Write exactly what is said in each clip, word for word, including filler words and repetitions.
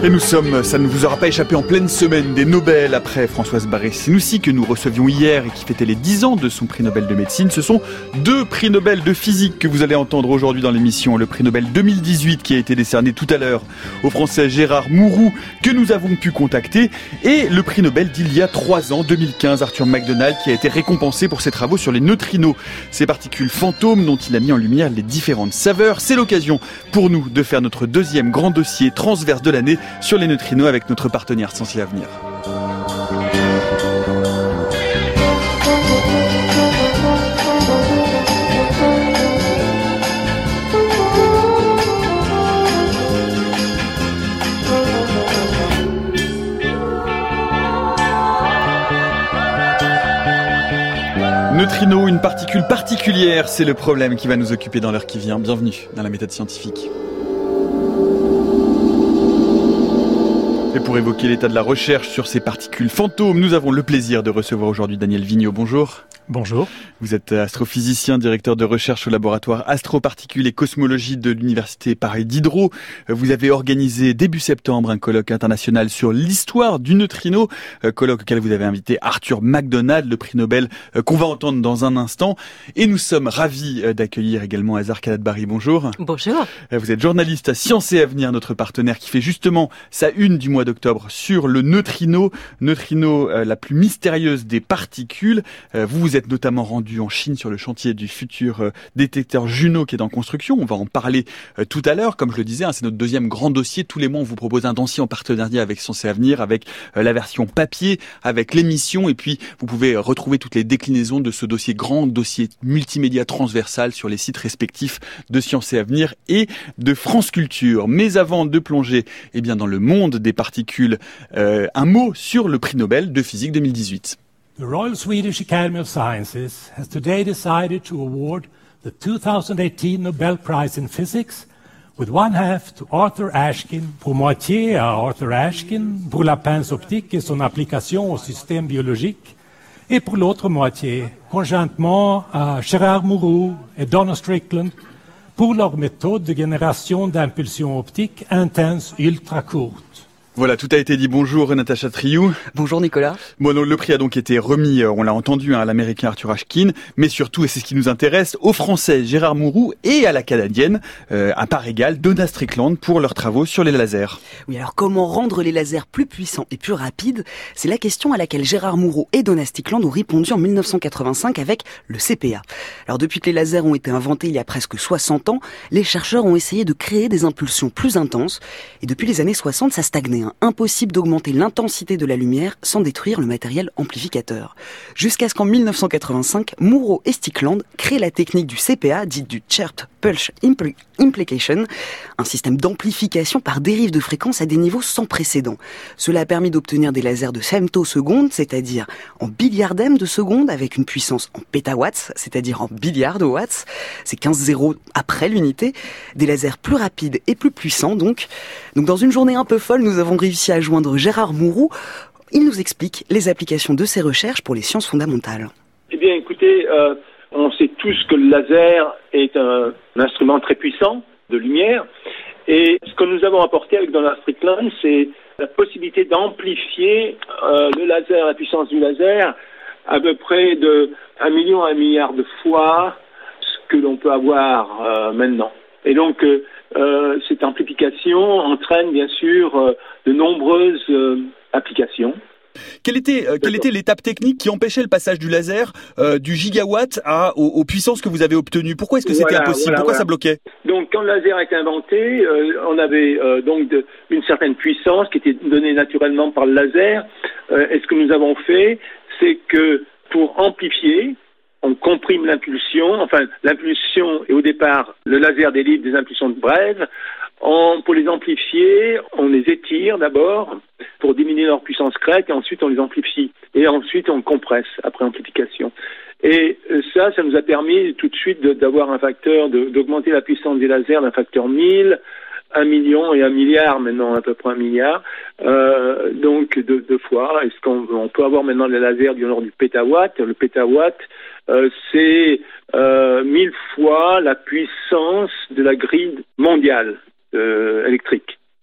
Et nous sommes, ça ne vous aura pas échappé, en pleine semaine des Nobel après Françoise Barré-Sinoussi que nous recevions hier et qui fêtait les dix ans de son prix Nobel de médecine. Ce sont deux prix Nobel de physique que vous allez entendre aujourd'hui dans l'émission. Le prix Nobel deux mille dix-huit qui a été décerné tout à l'heure au Français Gérard Mourou que nous avons pu contacter, et le prix Nobel d'il y a trois ans, deux mille quinze, Arthur McDonald, qui a été récompensé pour ses travaux sur les neutrinos, ces particules fantômes dont il a mis en lumière les différentes saveurs. C'est l'occasion pour nous de faire notre deuxième grand dossier transverse de l'année sur les neutrinos avec notre partenaire Sciences et Avenir. Neutrino, une particule particulière, c'est le problème qui va nous occuper dans l'heure qui vient. Bienvenue dans la méthode scientifique. Et pour évoquer l'état de la recherche sur ces particules fantômes, nous avons le plaisir de recevoir aujourd'hui Daniel Vigneault. Bonjour. Bonjour. Vous êtes astrophysicien, directeur de recherche au laboratoire Astroparticules et Cosmologie de l'Université Paris Diderot. Vous avez organisé début septembre un colloque international sur l'histoire du neutrino, colloque auquel vous avez invité Arthur McDonald, le prix Nobel qu'on va entendre dans un instant. Et nous sommes ravis d'accueillir également Azar Kadadbari. Bonjour. Bonjour. Vous êtes journaliste à Sciences et Avenir, notre partenaire qui fait justement sa une du mois d'octobre sur le neutrino, neutrino la plus mystérieuse des particules. Vous vous êtes notamment rendu en Chine sur le chantier du futur euh, détecteur Juno qui est en construction. On va en parler euh, tout à l'heure. Comme je le disais, hein, c'est notre deuxième grand dossier. Tous les mois, on vous propose un dossier en partenariat avec Sciences et Avenir, avec euh, la version papier, avec l'émission. Et puis, vous pouvez euh, retrouver toutes les déclinaisons de ce dossier grand, dossier multimédia transversal sur les sites respectifs de Sciences et Avenir et de France Culture. Mais avant de plonger eh bien, dans le monde des particules, euh, un mot sur le prix Nobel de physique deux mille dix-huit. The Royal Swedish Academy of Sciences has today decided to award the two thousand eighteen Nobel Prize in Physics with one half to Arthur Ashkin, pour moitié à Arthur Ashkin, pour la pince optique et son application au système biologique, et pour l'autre moitié, conjointement à Gérard Mourou et Donna Strickland, pour leur méthode de génération d'impulsions optiques intenses ultra courtes. Voilà, tout a été dit. Bonjour Natacha Triou. Bonjour Nicolas. Bon, donc, le prix a donc été remis, on l'a entendu, hein, à l'américain Arthur Ashkin, mais surtout, et c'est ce qui nous intéresse, aux Français Gérard Mourou et à la Canadienne, euh, à part égale, Donna Strickland pour leurs travaux sur les lasers. Oui, alors comment rendre les lasers plus puissants et plus rapides? C'est la question à laquelle Gérard Mourou et Donna Strickland ont répondu en dix-neuf cent quatre-vingt-cinq avec le C P A. Alors depuis que les lasers ont été inventés il y a presque soixante ans, les chercheurs ont essayé de créer des impulsions plus intenses, et depuis les années soixante, ça stagnait. Hein. Impossible d'augmenter l'intensité de la lumière sans détruire le matériel amplificateur. Jusqu'à ce qu'en dix-neuf cent quatre-vingt-cinq, Mourou et Strickland créent la technique du C P A, dite du Chirped Pulse Impl- Implication, un système d'amplification par dérive de fréquence à des niveaux sans précédent. Cela a permis d'obtenir des lasers de femtosecondes, c'est-à-dire en billiardième de seconde, avec une puissance en pétawatts, c'est-à-dire en billiard de watts, c'est quinze zéros après l'unité, des lasers plus rapides et plus puissants donc. Donc dans une journée un peu folle, nous avons réussi à joindre Gérard Mourou. Il nous explique les applications de ses recherches pour les sciences fondamentales. Eh bien écoutez, euh, on sait tous que le laser est un, un instrument très puissant de lumière, et ce que nous avons apporté avec Donna Strickland, c'est la possibilité d'amplifier euh, le laser, la puissance du laser, à peu près de un million à un milliard de fois ce que l'on peut avoir euh, maintenant. Et donc euh, euh, cette amplification entraîne bien sûr euh, de nombreuses euh, applications. Quelle était, euh, quelle était l'étape technique qui empêchait le passage du laser euh, du gigawatt à, aux, aux puissances que vous avez obtenues? Pourquoi est-ce que c'était voilà, impossible? voilà, Pourquoi voilà. ça bloquait? Donc quand le laser a été inventé, euh, on avait euh, donc de, une certaine puissance qui était donnée naturellement par le laser. Euh, et ce que nous avons fait, c'est que pour amplifier, on comprime l'impulsion, enfin l'impulsion est au départ, le laser délivre des impulsions brèves. On, pour les amplifier, on les étire d'abord pour diminuer leur puissance crête, et ensuite on les amplifie. Et ensuite on compresse après amplification. Et ça, ça nous a permis tout de suite de, d'avoir un facteur, de, d'augmenter la puissance des lasers d'un facteur mille, un million et un milliard maintenant, à peu près un milliard, euh, donc deux, deux fois. Est-ce qu'on on peut avoir maintenant les lasers du genre du pétawatt? Le pétawatt, euh, c'est euh, mille fois la puissance de la grille mondiale euh, électrique.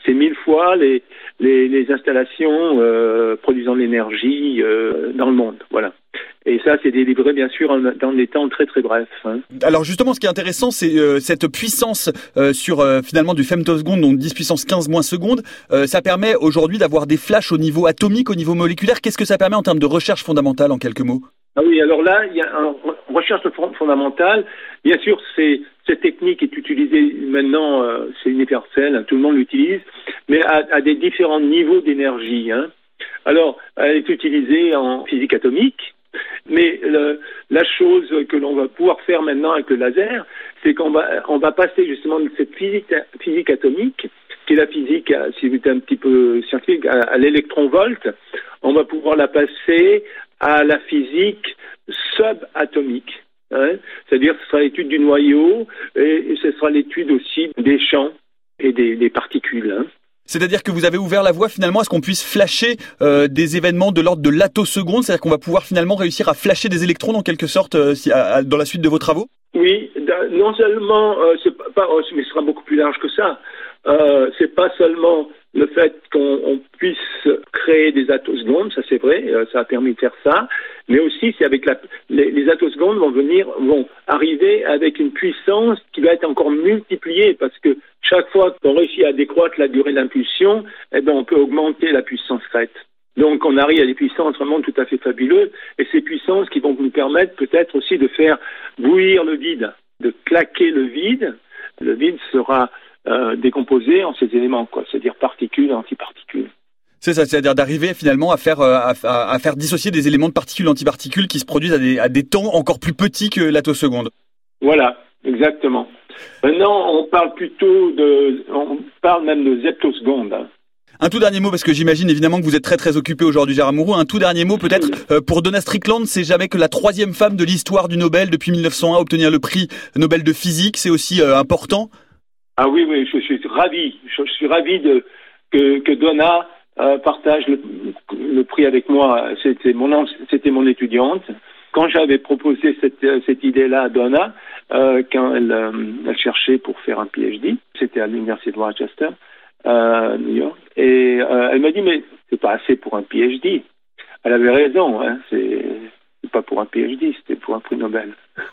c'est mille fois les, les, les installations euh, produisant de l'énergie euh, dans le monde. Voilà. Et ça, c'est délivré, bien sûr, en, dans des temps très, très brefs. Hein. Alors justement, ce qui est intéressant, c'est euh, cette puissance euh, sur, euh, finalement, du femtoseconde, donc dix puissance quinze moins seconde. Euh, ça permet aujourd'hui d'avoir des flashs au niveau atomique, au niveau moléculaire. Qu'est-ce que ça permet en termes de recherche fondamentale, en quelques mots ? Ah oui, alors là, il y a une recherche fondamentale. Bien sûr, c'est, cette technique est utilisée maintenant, euh, c'est universel, hein, tout le monde l'utilise, mais à, à des différents niveaux d'énergie. Hein. Alors, elle est utilisée en physique atomique. Mais le, la chose que l'on va pouvoir faire maintenant avec le laser, c'est qu'on va, on va passer justement de cette physique, physique atomique, qui est la physique, si vous êtes un petit peu scientifique, à, à l'électron-volt, on va pouvoir la passer à la physique subatomique. Hein. C'est-à-dire que ce sera l'étude du noyau et, et ce sera l'étude aussi des champs et des, des particules. Hein. C'est-à-dire que vous avez ouvert la voie finalement à ce qu'on puisse flasher euh, des événements de l'ordre de l'attoseconde, c'est-à-dire qu'on va pouvoir finalement réussir à flasher des électrons en quelque sorte euh, si, à, à, dans la suite de vos travaux ? Oui, non seulement, euh, c'est pas, mais ce sera beaucoup plus large que ça. Euh, c'est pas seulement le fait qu'on on puisse créer des attosecondes, ça c'est vrai, euh, ça a permis de faire ça, mais aussi c'est avec la, les, les attosecondes vont venir, vont arriver avec une puissance qui va être encore multipliée parce que chaque fois qu'on réussit à décroître la durée d'impulsion, eh ben on peut augmenter la puissance crête. Donc on arrive à des puissances vraiment tout à fait fabuleuses et ces puissances qui vont nous permettre peut-être aussi de faire bouillir le vide, de claquer le vide. Le vide sera euh, décomposé en ces éléments, quoi, c'est-à-dire particules et antiparticules. C'est ça, c'est-à-dire d'arriver finalement à faire à, à, à faire dissocier des éléments de particules et antiparticules qui se produisent à des, à des temps encore plus petits que l'attoseconde. Voilà, exactement. Maintenant, on parle plutôt de, on parle même de zeptosecondes. Hein. Un tout dernier mot, parce que j'imagine évidemment que vous êtes très très occupé aujourd'hui, Gérard Mourou. Un tout dernier mot peut-être euh, pour Donna Strickland. C'est jamais que la troisième femme de l'histoire du Nobel depuis mille neuf cent un à obtenir le prix Nobel de physique. C'est aussi euh, important. Ah oui, oui, je suis ravi. Je, je suis ravi de que, que Donna euh, partage le, le prix avec moi. C'était mon c'était mon étudiante. Quand j'avais proposé cette cette idée-là à Donna, euh, quand elle, euh, elle cherchait pour faire un P H D, c'était à l'université de Rochester. Euh, New York, et euh, elle m'a dit mais c'est pas assez pour un P H D. Elle avait raison, hein, c'est, c'est pas pour un P H D, c'était pour un prix Nobel.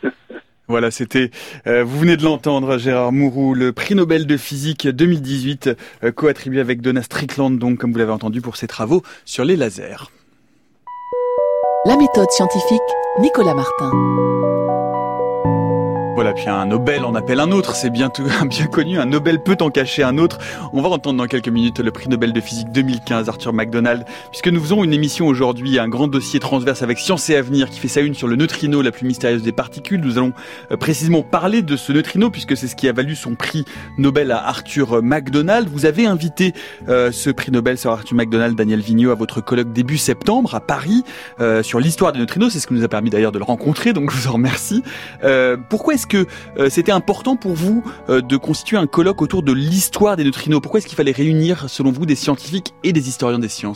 Voilà, c'était, euh, vous venez de l'entendre, Gérard Mourou, le prix Nobel de physique deux mille dix-huit, euh, co-attribué avec Donna Strickland, donc comme vous l'avez entendu, pour ses travaux sur les lasers. La méthode scientifique, Nicolas Martin. Voilà, puis un Nobel en appelle un autre, c'est bien, tout, bien connu, un Nobel peut en cacher un autre. On va entendre dans quelques minutes le prix Nobel de physique deux mille quinze, Arthur MacDonald, puisque nous faisons une émission aujourd'hui, un grand dossier transverse avec Science et Avenir qui fait sa une sur le neutrino, la plus mystérieuse des particules. Nous allons euh, précisément parler de ce neutrino, puisque c'est ce qui a valu son prix Nobel à Arthur MacDonald. Vous avez invité euh, ce prix Nobel sur Arthur MacDonald, Daniel Vigneault, à votre colloque début septembre à Paris, euh, sur l'histoire des neutrinos. C'est ce qui nous a permis d'ailleurs de le rencontrer, donc je vous en remercie. Euh, pourquoi est-ce que euh, c'était important pour vous euh, de constituer un colloque autour de l'histoire des neutrinos ? Pourquoi est-ce qu'il fallait réunir, selon vous, des scientifiques et des historiens des sciences ?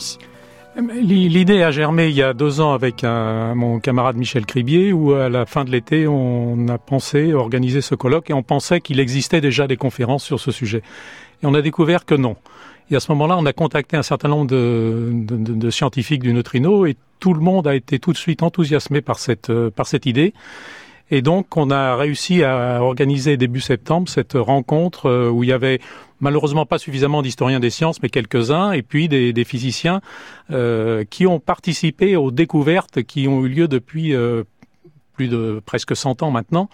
L'idée a germé il y a deux ans avec un, mon camarade Michel Cribier, où à la fin de l'été, on a pensé organiser ce colloque et on pensait qu'il existait déjà des conférences sur ce sujet. Et on a découvert que non. Et à ce moment-là, on a contacté un certain nombre de, de, de, de scientifiques du neutrino et tout le monde a été tout de suite enthousiasmé par cette, par cette idée. Et donc, on a réussi à organiser début septembre cette rencontre où il y avait malheureusement pas suffisamment d'historiens des sciences, mais quelques-uns, et puis des, des physiciens euh, qui ont participé aux découvertes qui ont eu lieu depuis euh, plus de presque cent ans maintenant.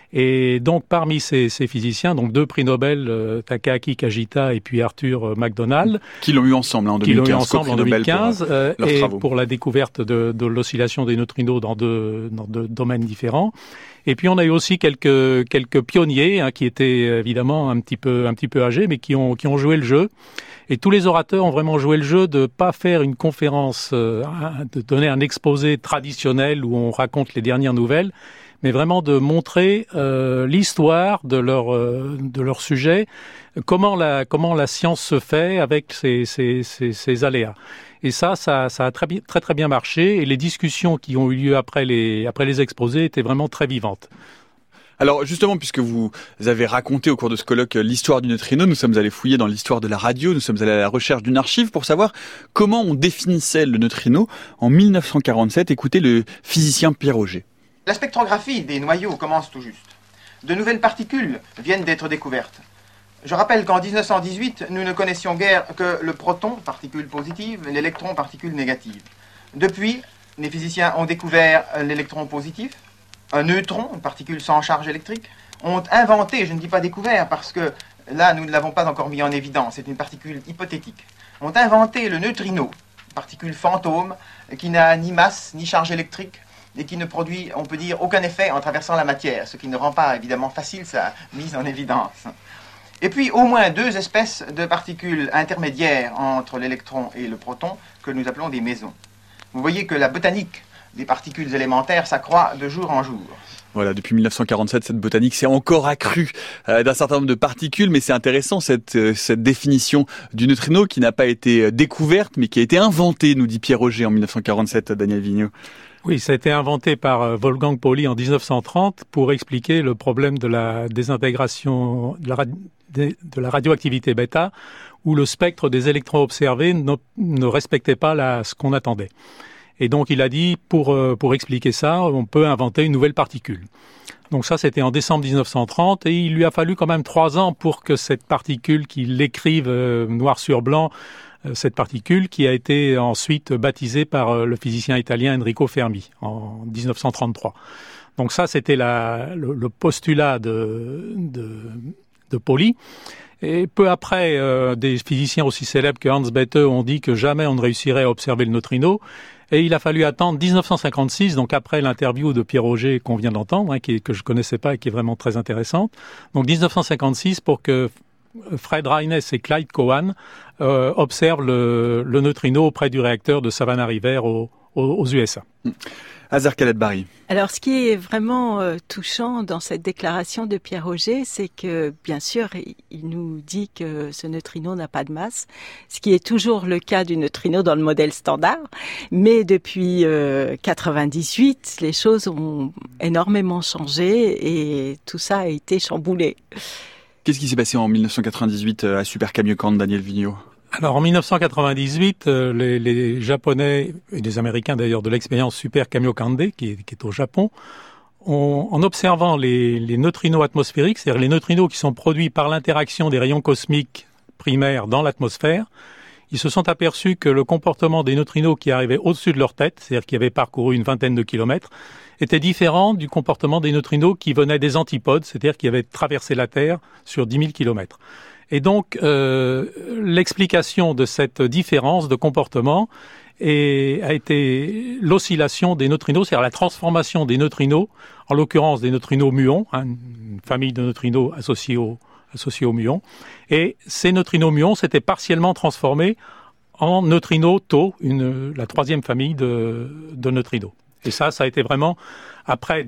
Et donc, parmi ces, ces physiciens, donc deux prix Nobel, euh, Takaaki Kajita et puis Arthur MacDonald, qui l'ont eu ensemble hein, en deux mille quinze, qui l'ont eu ensemble en deux mille quinze, pour, euh, et travaux. pour la découverte de, de l'oscillation des neutrinos dans deux, dans deux domaines différents. Et puis on a eu aussi quelques quelques pionniers hein, qui étaient évidemment un petit peu un petit peu âgés, mais qui ont qui ont joué le jeu. Et tous les orateurs ont vraiment joué le jeu de pas faire une conférence, euh, de donner un exposé traditionnel où on raconte les dernières nouvelles, mais vraiment de montrer euh, l'histoire de leur euh, de leur sujet, comment la comment la science se fait avec ses ses ses, ses aléas. Et ça, ça, ça a très, très très bien marché. Et les discussions qui ont eu lieu après les après les exposés étaient vraiment très vivantes. Alors justement, puisque vous avez raconté au cours de ce colloque l'histoire du neutrino, nous sommes allés fouiller dans l'histoire de la radio, nous sommes allés à la recherche d'une archive pour savoir comment on définissait le neutrino en mille neuf cent quarante-sept. Écoutez le physicien Pierre Auger. La spectrographie des noyaux commence tout juste. De nouvelles particules viennent d'être découvertes. Je rappelle qu'en dix-neuf cent dix-huit, nous ne connaissions guère que le proton, particule positive, et l'électron, particule négative. Depuis, les physiciens ont découvert l'électron positif, un neutron, une particule sans charge électrique, ont inventé, je ne dis pas découvert parce que là nous ne l'avons pas encore mis en évidence, c'est une particule hypothétique, ont inventé le neutrino, particule fantôme qui n'a ni masse ni charge électrique et qui ne produit, on peut dire, aucun effet en traversant la matière, ce qui ne rend pas évidemment facile sa mise en évidence. Et puis au moins deux espèces de particules intermédiaires entre l'électron et le proton que nous appelons des mésons. Vous voyez que la botanique des particules élémentaires s'accroît de jour en jour. Voilà, depuis mille neuf cent quarante-sept, cette botanique s'est encore accrue euh, d'un certain nombre de particules, mais c'est intéressant cette, euh, cette définition du neutrino qui n'a pas été découverte, mais qui a été inventée, nous dit Pierre Auger en mille neuf cent quarante-sept, Daniel Vigneault. Oui, ça a été inventé par euh, Wolfgang Pauli en dix-neuf cent trente pour expliquer le problème de la désintégration de la, ra- de, de la radioactivité bêta, où le spectre des électrons observés ne, ne respectait pas la, ce qu'on attendait. Et donc il a dit, pour, euh, pour expliquer ça, on peut inventer une nouvelle particule. Donc ça, c'était en décembre dix-neuf cent trente, et il lui a fallu quand même trois ans pour que cette particule, qu'il l'écrive euh, noir sur blanc, euh, cette particule qui a été ensuite baptisée par euh, le physicien italien Enrico Fermi en dix-neuf cent trente-trois. Donc ça, c'était la, le, le postulat de, de, de Pauli. Et peu après, euh, des physiciens aussi célèbres que Hans Bethe ont dit que jamais on ne réussirait à observer le neutrino. Et il a fallu attendre dix-neuf cent cinquante-six, donc après l'interview de Pierre Auger qu'on vient d'entendre, hein, qui, que je connaissais pas et qui est vraiment très intéressante. Donc dix-neuf cent cinquante-six pour que Fred Reines et Clyde Cowan euh, observent le, le neutrino auprès du réacteur de Savannah River aux, aux, aux U S A. Azer Khaled-Barry. Alors, ce qui est vraiment euh, touchant dans cette déclaration de Pierre Auger, c'est que, bien sûr, il, il nous dit que ce neutrino n'a pas de masse, ce qui est toujours le cas du neutrino dans le modèle standard. Mais depuis euh, quatre-vingt-dix-huit, les choses ont énormément changé et tout ça a été chamboulé. Qu'est-ce qui s'est passé en mille neuf cent quatre-vingt-dix-huit à Super Kamiokande, Daniel Vigneault? Alors en mille neuf cent quatre-vingt-dix-huit, euh, les, les Japonais et les Américains d'ailleurs de l'expérience Super Kamiokande, qui est, qui est au Japon, ont, en observant les, les neutrinos atmosphériques, c'est-à-dire les neutrinos qui sont produits par l'interaction des rayons cosmiques primaires dans l'atmosphère, ils se sont aperçus que le comportement des neutrinos qui arrivaient au-dessus de leur tête, c'est-à-dire qui avaient parcouru une vingtaine de kilomètres, était différent du comportement des neutrinos qui venaient des antipodes, c'est-à-dire qui avaient traversé la Terre sur dix mille kilomètres. Et donc, euh, l'explication de cette différence de comportement est, a été l'oscillation des neutrinos, c'est-à-dire la transformation des neutrinos, en l'occurrence des neutrinos muons, hein, une famille de neutrinos associés aux, associés aux muons. Et ces neutrinos muons s'étaient partiellement transformés en neutrinos tau, une, la troisième famille de, de neutrinos. Et ça, ça a été vraiment, après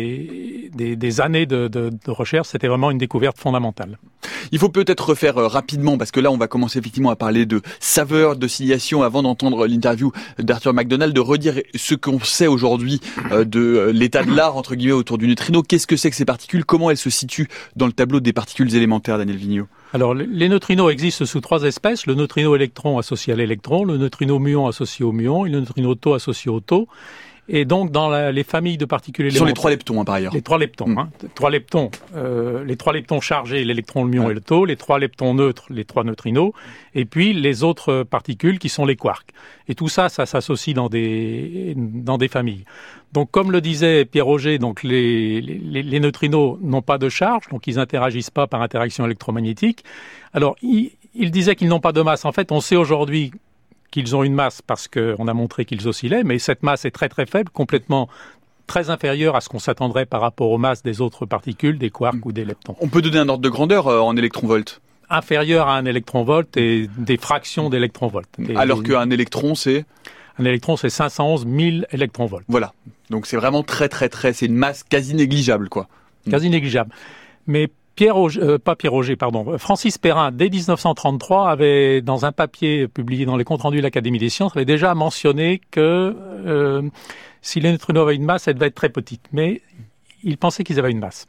des, des, des années de, de, de recherche, c'était vraiment une découverte fondamentale. Il faut peut-être refaire euh, rapidement, parce que là, on va commencer effectivement à parler de saveur, d'oscillation, avant d'entendre l'interview d'Arthur McDonald, de redire ce qu'on sait aujourd'hui euh, de euh, l'état de l'art, entre guillemets, autour du neutrino. Qu'est-ce que c'est que ces particules? Comment elles se situent dans le tableau des particules élémentaires, Daniel Vigneault? Alors, les neutrinos existent sous trois espèces. Le neutrino électron associé à l'électron, le neutrino muon associé au muon et le neutrino tau associé au tau. Et donc, dans la, les familles de particules élémentaires... Ce sont les trois leptons, hein, par ailleurs. Les trois leptons, mmh. hein. Trois leptons, euh, les trois leptons chargés, l'électron, le muon ouais. et le tau, les trois leptons neutres, les trois neutrinos, et puis les autres particules qui sont les quarks. Et tout ça, ça s'associe dans des, dans des familles. Donc, comme le disait Pierre Auger, donc les, les, les neutrinos n'ont pas de charge, donc ils interagissent pas par interaction électromagnétique. Alors, il, il disait qu'ils n'ont pas de masse. En fait, on sait aujourd'hui qu'ils ont une masse parce qu'on a montré qu'ils oscillaient, mais cette masse est très très faible, complètement très inférieure à ce qu'on s'attendrait par rapport aux masses des autres particules, des quarks mmh. ou des leptons. On peut donner un ordre de grandeur euh, en électronvolts? Inférieur à un électronvolt et des fractions d'électronvolts. Des, Alors des... qu'un électron, c'est... Un électron, c'est cinq cent onze mille électronvolts. Voilà. Donc c'est vraiment très très très... C'est une masse quasi négligeable, quoi. Quasi négligeable. Mais Pierre Auger, euh, pas Pierre Auger, pardon, Francis Perrin, dès dix-neuf cent trente-trois, avait, dans un papier publié dans les comptes rendus de l'Académie des sciences, avait déjà mentionné que euh, si les neutrinos avaient une masse, elle devait être très petite. Mais ils pensaient qu'ils avaient une masse.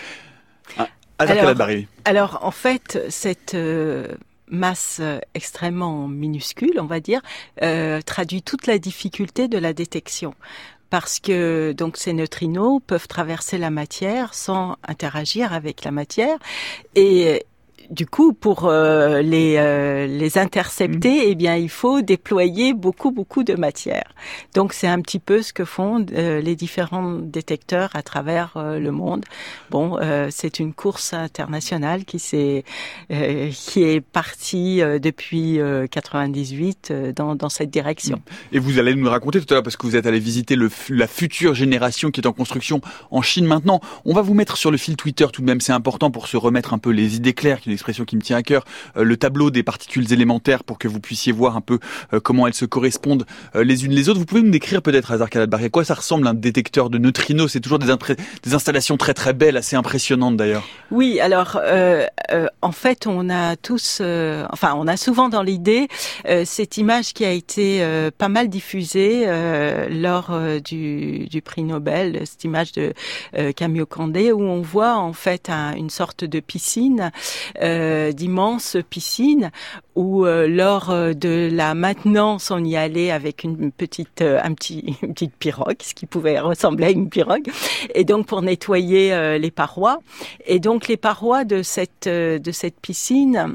Ah, alors, alors, en fait, cette euh, masse extrêmement minuscule, on va dire, euh, traduit toute la difficulté de la détection. Parce que donc ces neutrinos peuvent traverser la matière sans interagir avec la matière et du coup, pour euh, les euh, les intercepter, mmh. eh bien, il faut déployer beaucoup beaucoup de matière. Donc, c'est un petit peu ce que font euh, les différents détecteurs à travers euh, le monde. Bon, euh, c'est une course internationale qui s'est euh, qui est partie euh, depuis euh, quatre-vingt-dix-huit euh, dans dans cette direction. Et vous allez nous raconter tout à l'heure parce que vous êtes allé visiter le la future génération qui est en construction en Chine maintenant. On va vous mettre sur le fil Twitter tout de même. C'est important pour se remettre un peu les idées claires. Qui expression qui me tient à cœur, euh, le tableau des particules élémentaires pour que vous puissiez voir un peu euh, comment elles se correspondent euh, les unes les autres. Vous pouvez nous décrire peut-être, Hazar Kaladbari, à quoi ça ressemble un détecteur de neutrinos? C'est toujours des, impré- des installations très très belles, assez impressionnantes d'ailleurs. Oui, alors euh, euh, en fait on a tous, euh, enfin on a souvent dans l'idée euh, cette image qui a été euh, pas mal diffusée euh, lors euh, du, du prix Nobel, cette image de euh, Kamiokande où on voit en fait un, une sorte de piscine Euh, d'immenses piscines où euh, lors euh, de la maintenance on y allait avec une petite euh, un petit une petite pirogue, ce qui pouvait ressembler à une pirogue, et donc pour nettoyer euh, les parois. Et donc les parois de cette euh, de cette piscine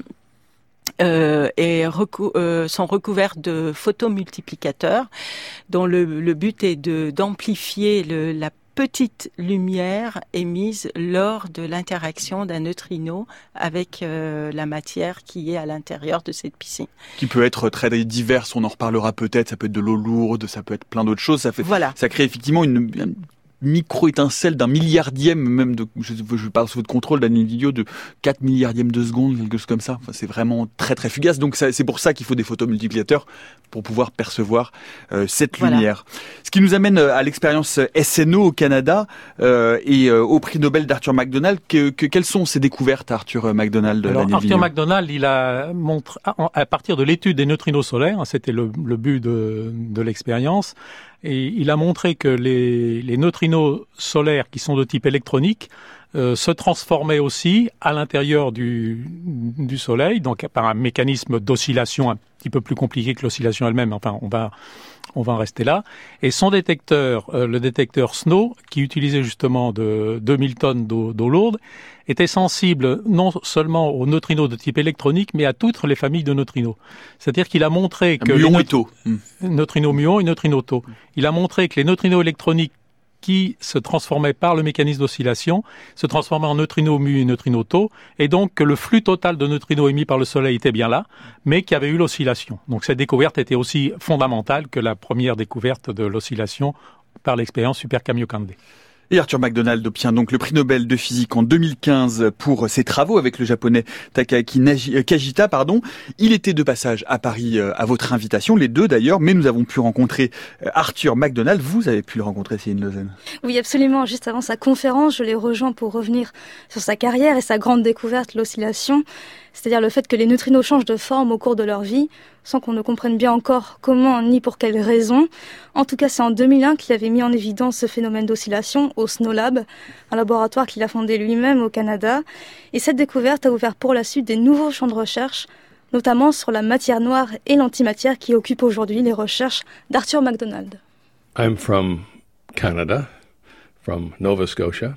Euh, et recou- euh, sont recouvertes de photomultiplicateurs dont le, le but est de d'amplifier le, la petite lumière émise lors de l'interaction d'un neutrino avec euh, la matière qui est à l'intérieur de cette piscine. Qui peut être très diverse, on en reparlera peut-être, ça peut être de l'eau lourde, ça peut être plein d'autres choses, ça fait, voilà. Ça crée effectivement une, une micro-étincelle d'un milliardième, même de, je, je parle sous votre contrôle, d'une vidéo de quatre milliardièmes de seconde, quelque chose comme ça. Enfin, c'est vraiment très très fugace. Donc ça, c'est pour ça qu'il faut des photomultiplicateurs pour pouvoir percevoir euh, cette voilà. lumière. Ce qui nous amène à l'expérience S N O au Canada euh, et euh, au prix Nobel d'Arthur McDonald. Que, que, quelles sont ces découvertes, Arthur McDonald? Alors, Arthur McDonald, il a montré, à partir de l'étude des neutrinos solaires, c'était le, le but de, de l'expérience, et il a montré que les, les neutrinos solaires qui sont de type électronique euh, se transformaient aussi à l'intérieur du, du Soleil, donc par un mécanisme d'oscillation un petit peu plus compliqué que l'oscillation elle-même. Enfin, on va on va en rester là. Et son détecteur, euh, le détecteur S N O, qui utilisait justement de deux mille tonnes d'eau, d'eau lourde, était sensible non seulement aux neutrinos de type électronique, mais à toutes les familles de neutrinos. C'est-à-dire qu'il a montré que... Muon et tau. Neutrinos muon et neutrinos tau. Il a montré que les neutrinos électroniques qui se transformaient par le mécanisme d'oscillation se transformaient en neutrinos mu et neutrinos tau, et donc que le flux total de neutrinos émis par le Soleil était bien là, mais qu'il y avait eu l'oscillation. Donc cette découverte était aussi fondamentale que la première découverte de l'oscillation par l'expérience Super Kamiokande. Et Arthur McDonald obtient donc le prix Nobel de physique en deux mille quinze pour ses travaux avec le japonais Takaaki Kajita, pardon. Il était de passage à Paris à votre invitation, les deux d'ailleurs, mais nous avons pu rencontrer Arthur McDonald. Vous avez pu le rencontrer, Céline Lezen. Oui, absolument. Juste avant sa conférence, je l'ai rejoint pour revenir sur sa carrière et sa grande découverte, l'oscillation. C'est-à-dire le fait que les neutrinos changent de forme au cours de leur vie, sans qu'on ne comprenne bien encore comment ni pour quelles raisons. En tout cas, c'est en deux mille un qu'il avait mis en évidence ce phénomène d'oscillation au S N O Lab, un laboratoire qu'il a fondé lui-même au Canada. Et cette découverte a ouvert pour la suite des nouveaux champs de recherche, notamment sur la matière noire et l'antimatière qui occupent aujourd'hui les recherches d'Arthur McDonald. I'm from Canada, from Nova Scotia.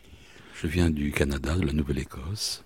Je viens du Canada, de la Nouvelle-Écosse.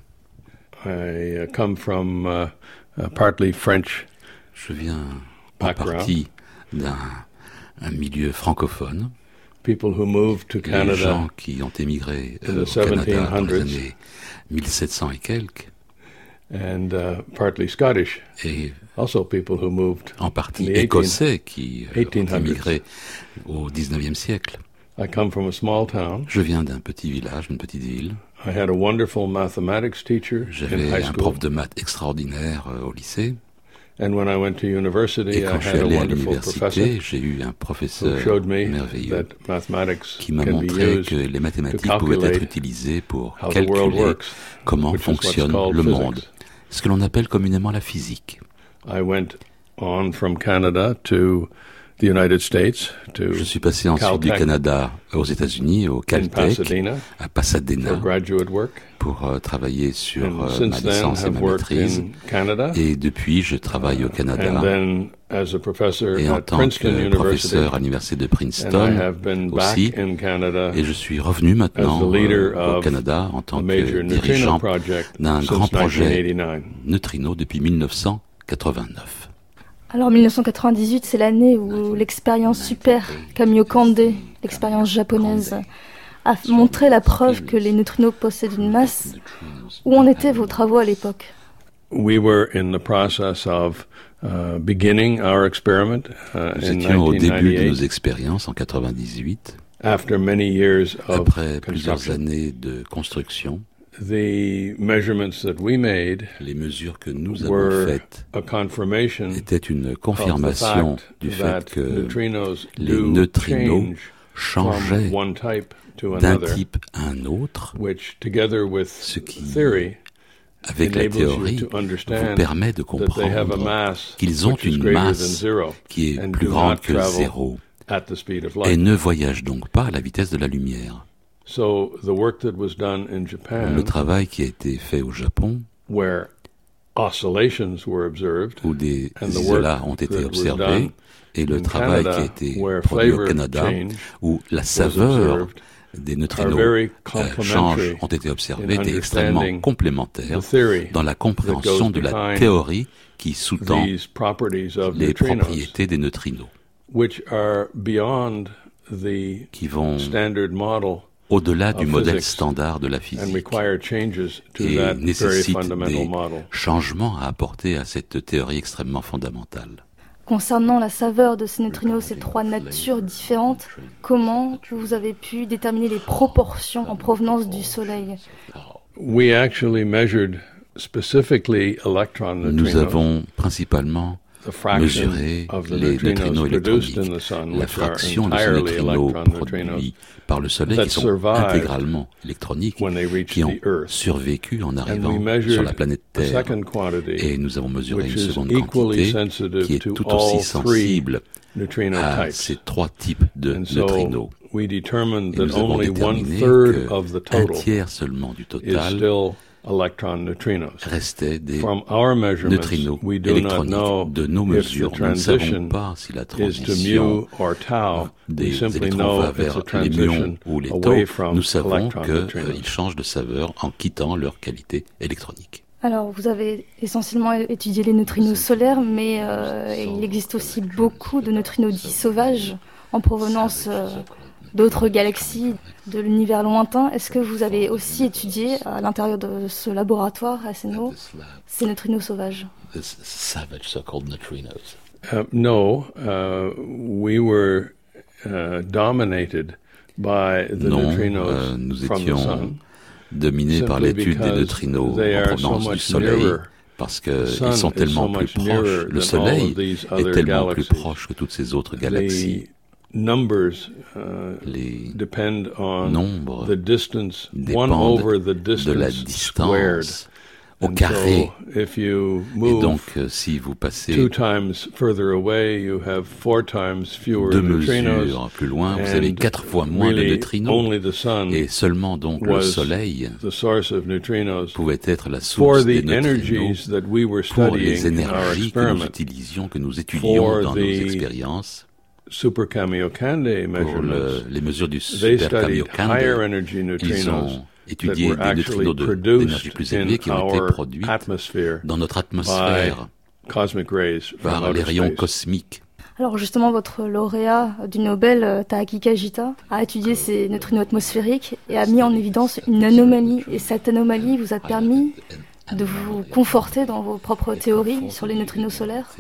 I uh, come from uh, uh, partly French. Je viens en partie d'un un milieu francophone. People who moved to Canada. Les gens qui ont émigré euh, au Canada dans les années mille sept cents et quelques. And uh, partly Scottish. Et also people who moved. En partie écossais qui euh, ont émigré au dix-neuvième siècle. I come from a small town. Je viens d'un petit village, d'une petite ville. I had a wonderful mathematics teacher J'avais in high un school. prof de maths extraordinaire euh, au lycée. And when I went to university, Et quand I je suis had a allé à wonderful professor l'université, j'ai eu un professeur who showed me merveilleux that mathematics qui m'a can be montré used que les mathématiques to pouvaient être calculate utilisées pour how the world calculer works, comment which is what's fonctionne called le physics. monde, ce que l'on appelle communément la physique. I went on from Canada to the United States to Je suis passé ensuite du Canada aux États-Unis, au Caltech, Pasadena, à Pasadena, for graduate work. pour euh, travailler sur And euh, since ma licence then, et ma have worked maîtrise. in Canada. Et depuis, je travaille au Canada. And then as a professor Et en at tant Princeton que University. professeur à l'université de And I Princeton have been aussi. back in Canada Et je suis revenu maintenant as the leader euh, au of Canada en tant a que major dirigeant neutrino project d'un since grand projet nineteen eighty-nine. neutrino depuis mille neuf cent quatre-vingt-neuf. Alors mille neuf cent quatre-vingt-dix-huit, c'est l'année où l'expérience Super Kamiokande, l'expérience japonaise, a montré la preuve que les neutrinos possèdent une masse. Où en étaient vos travaux à l'époque? We were in the process of uh, beginning our experiment uh, Nous in étions au nineteen début de nos ninety-eight. expériences en quatre-vingt-dix-huit. After many years of Après plusieurs construction. années de construction, The measurements that we made les mesures que nous avons were faites a confirmation étaient une of the confirmation fact du that fait que neutrinos les do neutrinos change changeaient from one type to d'un another, type à un autre, which together with ce qui, theory avec la enables you théorie, to vous understand permet de that they have a comprendre mass qu'ils ont which is une greater than masse zero qui est and plus do grande not que travel zéro at the speed of et light. ne voyage donc pas à la vitesse de la lumière. So the work that was done in Japan, Le travail qui a été fait au Japon, where oscillations were observed, où des and the isolats work ont été that was observés, done et le in travail Canada, qui a été where produit au flavor Canada, change où la was saveur observed, des are neutrinos very euh, complementary change, ont été in observés, étaient extrêmement understanding complémentaires the theory dans la that compréhension goes de la behind théorie qui sous-tend these properties of les neutrinos, propriétés des neutrinos, which are beyond the qui vont standard model au-delà du of modèle physics standard de la and physique require changes to et that very nécessitent fundamental des model. changements à apporter à cette théorie extrêmement fondamentale. Concernant la saveur de ces neutrinos, ces trois natures différentes, comment vous avez pu déterminer les proportions en provenance du Soleil? We actually measured specifically electron Nous neutrinos, avons principalement the fraction mesurer of the les neutrinos neutrinos produced in électroniques, the sun, la which are fraction de ces entirely neutrinos electron produits neutrinos par le Soleil that qui sont survived intégralement électroniques, when they reached qui ont the Earth. survécu en And we arrivant sur measured la planète a Terre. second quantity, Et nous avons mesuré which une is seconde equally quantité sensitive qui est to tout all aussi three sensible neutrino à types. ces trois types de And so neutrinos. we determined Et that nous avons only one déterminé third que of the un total tiers seulement du is total still electron neutrinos. restait des From our measurements, neutrinos we do not know électroniques. De nos if the mesures, nous ne savons transition pas si la is to transition mu or tau. We des simply électrons know va it's vers a les transition muons ou les away taux. from Nous savons electron qu'ils neutrinos. changent de saveur en quittant leur qualité électronique. Alors, vous avez essentiellement étudié les neutrinos solaires, mais euh, il existe aussi beaucoup de neutrinos dits sauvages en provenance euh, d'autres galaxies, de l'univers lointain. Est-ce que vous avez aussi étudié à l'intérieur de ce laboratoire, à S N O, ces neutrinos sauvages? This savage so-called neutrinos. Uh, no, uh, we were uh, dominated by the Non, neutrinos euh, nous from the étions sun. dominés par Simply l'étude des because neutrinos they en are so provenance du much Soleil, nearer. parce The qu'ils sun sont is tellement so plus much proches. nearer Le than all Soleil of these est other tellement plus galaxies. proche que toutes ces autres galaxies. The numbers uh, Les depend on nombres the distance, one dépendent over the de la distance squared. distance au And carré. so if you Et move donc, euh, si vous passez two times further away, you have four times fewer deux neutrinos. mesures plus loin, vous avez And quatre fois moins really, de neutrinos. only the sun Et seulement donc le was Soleil the source of neutrinos pouvait être la for source des the neutrinos energies that we were pour les studying in our énergies que nous experiment. utilisions, que nous étudions For dans nos the expériences. Super Kamiokande Pour le, measurements, les mesures du they Super studied Kamiokande, higher energy ils neutrinos ont that étudié were des actually neutrinos de- produced d'énergie plus in élevée qui ont été our produits atmosphere dans notre by atmosphère cosmic rays from par les outer rayons space. cosmiques. Alors justement, votre lauréat du Nobel, euh, Taaki Kajita, a étudié ces neutrinos atmosphériques et a mis en évidence une anomalie. Et cette anomalie vous a permis de vous conforter dans vos propres théories sur les neutrinos solaires.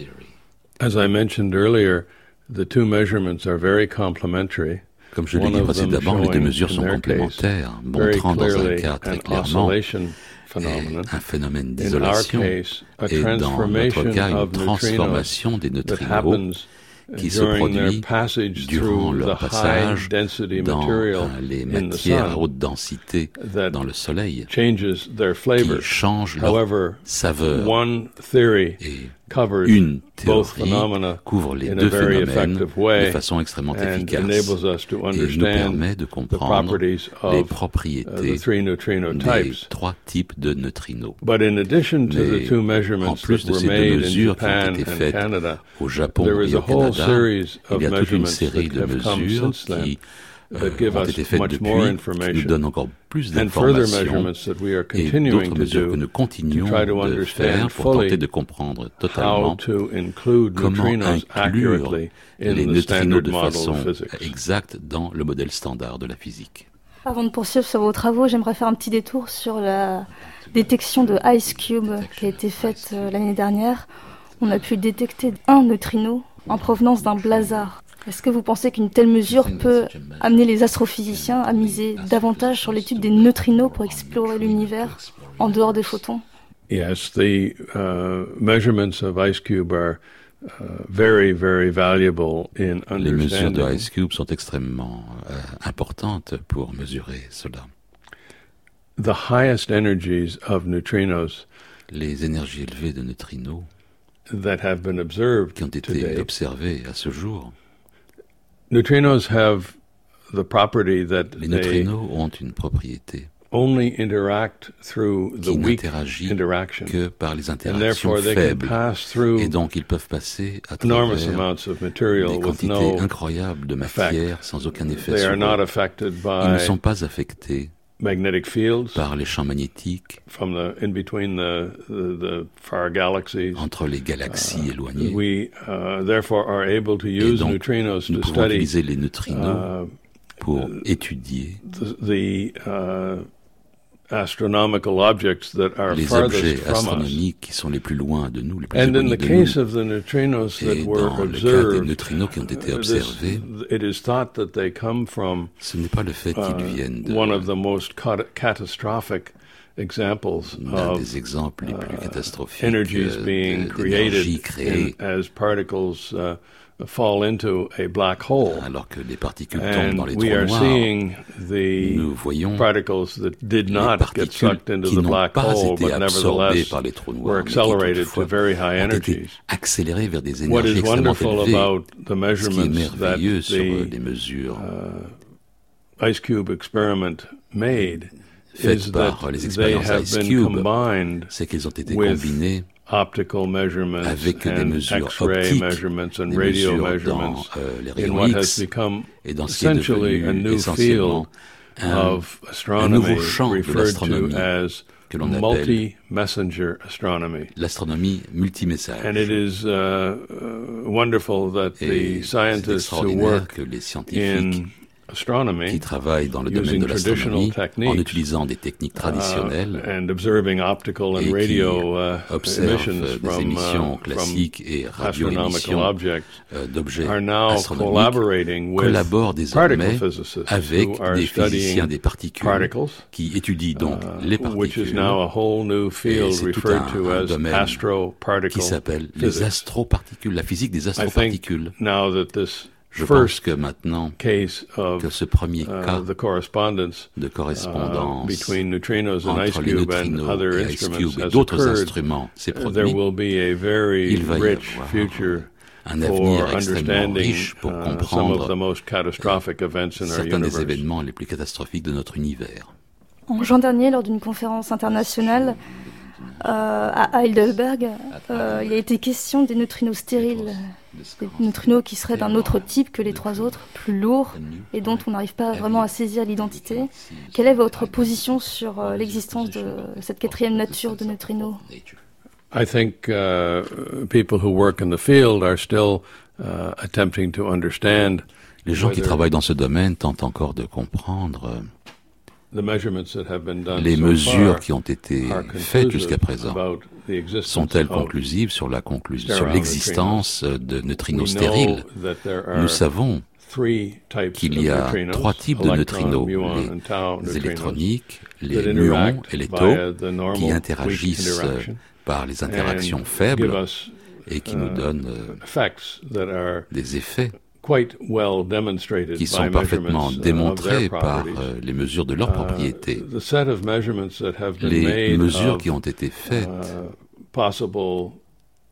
As I mentioned earlier, the two measurements are very complementary. Comme je l'ai One dit of them précédemment, les deux showing, mesures in sont their complémentaires, case, very montrant dans un clearly cas très an clairement oscillation eh, phenomenon. un phénomène In our d'isolation case, a et dans notre transformation cas une of transformation des neutrinos that neutrinos happens qui se during their produit passage durant through leur the high passage density dans material euh, les in the matières à sun haute densité that dans le Soleil changes their flavor. qui changent leur However, saveur. one theory Et Une théorie couvre les deux phénomènes de façon extrêmement efficace et nous permet de comprendre les propriétés des trois types de neutrinos. Mais en plus de ces deux mesures qui ont été faites au Japon et au Canada, il y a toute une série de mesures qui Euh, ont été faites depuis, qui nous donnent encore plus d'informations et d'autres mesures que nous continuons de faire pour tenter de comprendre totalement comment inclure les neutrinos de façon exacte dans le modèle standard de la physique. Avant de poursuivre sur vos travaux, j'aimerais faire un petit détour sur la détection de IceCube qui a été faite euh, l'année dernière. On a pu détecter un neutrino en provenance d'un blazar. Est-ce que vous pensez qu'une telle mesure peut amener les astrophysiciens à miser davantage sur l'étude des neutrinos pour explorer l'univers en dehors des photons? Yes, the uh, measurements of IceCube are uh, very, very valuable in understanding. Les mesures de IceCube sont extrêmement euh, importantes pour mesurer cela. The highest energies of neutrinos, les énergies élevées de neutrinos that have been observed qui ont été observées à ce jour. Neutrinos have the property that les neutrinos ont une propriété only interact through the qui weak interaction que par les interactions faibles et donc ils peuvent passer à travers des quantités no incroyables de matière effect. Sans aucun effet sur eux. Ils ne sont pas affectés magnetic fields par les champs magnétiques from the, in between the, the, the far galaxies. Entre les galaxies uh, éloignées. We uh, therefore are able to use donc, neutrinos nous to pouvons study utiliser les neutrinos uh, pour uh, étudier the, the uh, astronomical objects that are les objets astronomiques qui sont les plus loin de nous, les plus and éloignés in the de case nous. of the neutrinos that Et were dans observed, le cas des neutrinos qui ont été observés, this, it is thought that they come from ce n'est pas le fait qu'ils uh, viennent de one of the most catastrophic examples l'un of des exemples les plus catastrophiques uh, energies being de, created créées in, as particles uh, fall into a black hole. Alors que les particules tombent dans les we trous are noirs, seeing the nous voyons particles that did not get sucked into qui the n'ont black pas hole, été but absorbés nevertheless par les trous noirs, were mais qui accelerated toutefois to very high ont energies. été accélérés vers des What énergies is extrêmement wonderful élevées. about the Ce qui est measurements that merveilleux sur the les mesures uh, IceCube experiment made faites is par that les they expériences have been IceCube, combined c'est qu'ils ont été with combinés optical measurements avec des and mesures X-ray optiques, measurements and des radio mesures measurements dans euh, les in rayons what X has become et dans ce qui est essentially a devenu new essentiellement field un, of un astronomy nouveau champ de referred l'astronomie to as que l'on appelle multi-messenger astronomy. L'astronomie multimessage. And it is uh, uh, wonderful that the scientists who work que les scientifiques in astronomy, qui travaillent dans le domaine de l'astronomie en utilisant des techniques traditionnelles uh, and observing optical and et radio uh, observent emissions des from, émissions uh, classiques et radioémissions euh, d'objets are now astronomiques collaborent désormais avec des physiciens des particules qui étudient donc uh, les particules et c'est tout un, un domaine qui s'appelle les astroparticules, la physique des astroparticules. Je pense que maintenant que ce premier cas de correspondance entre les neutrinos et IceCube et d'autres instruments s'est produit, il va y avoir un avenir extrêmement riche pour comprendre certains des événements les plus catastrophiques de notre univers. En juin dernier, lors d'une conférence internationale euh, à Heidelberg, euh, il a été question des neutrinos stériles, des neutrinos qui seraient d'un autre type que les trois autres, plus lourds et dont on n'arrive pas vraiment à saisir l'identité. Quelle est votre position sur euh, l'existence de cette quatrième nature de neutrinos? I think uh, people who work in the field are still uh, attempting to understand. Les gens qui travaillent dans ce domaine tentent encore de comprendre les mesures qui ont été faites jusqu'à présent. Sont-elles conclusives sur la conclusion, sur l'existence de neutrinos stériles? Nous savons qu'il y a trois types de neutrinos, les électroniques, les muons et les taux, qui interagissent par les interactions faibles et qui nous donnent euh, des effets qui sont parfaitement démontrés par euh, les mesures de leurs propriétés. Les mesures qui ont été faites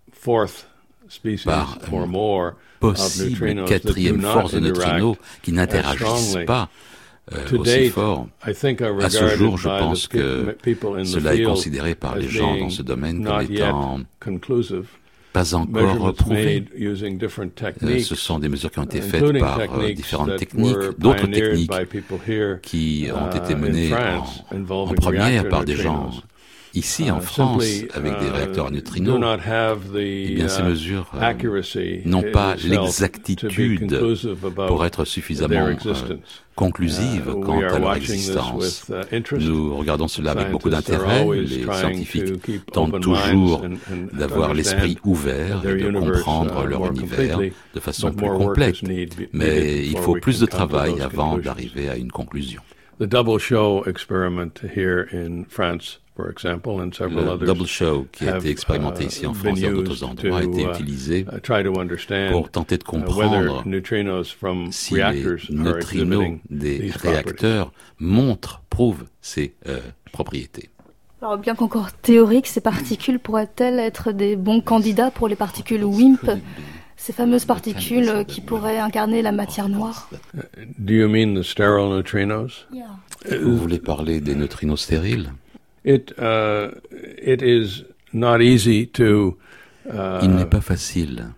par une possible quatrième force de neutrinos qui n'interagissent pas Euh, aussi fort. À ce jour, je pense que cela est considéré par les gens dans ce domaine comme étant pas encore prouvé. Euh, ce sont des mesures qui ont été faites par euh, différentes techniques, d'autres techniques qui ont été menées en, en première par des gens ici en France, avec des réacteurs à neutrinos. Eh bien, ces mesures euh, n'ont pas l'exactitude pour être suffisamment euh, conclusives quant à leur existence. Nous regardons cela avec beaucoup d'intérêt. Les scientifiques tentent toujours d'avoir l'esprit ouvert et de comprendre leur univers de façon plus complète. Mais il faut plus de travail avant d'arriver à une conclusion. The double show experiment here in France, for example, and several Le others double show qui a été expérimenté ici en France et à d'autres endroits a été utilisé pour tenter de comprendre si les neutrinos des réacteurs montrent, prouvent ces euh, propriétés. Alors, bien qu'encore théoriques, ces particules pourraient-elles être des bons candidats pour les particules WIMP, ces fameuses particules qui pourraient incarner la matière noire? Do you mean the sterile neutrinos? Yeah. Vous voulez parler des neutrinos stériles? It, uh, it is not easy to, uh, Il n'est pas facile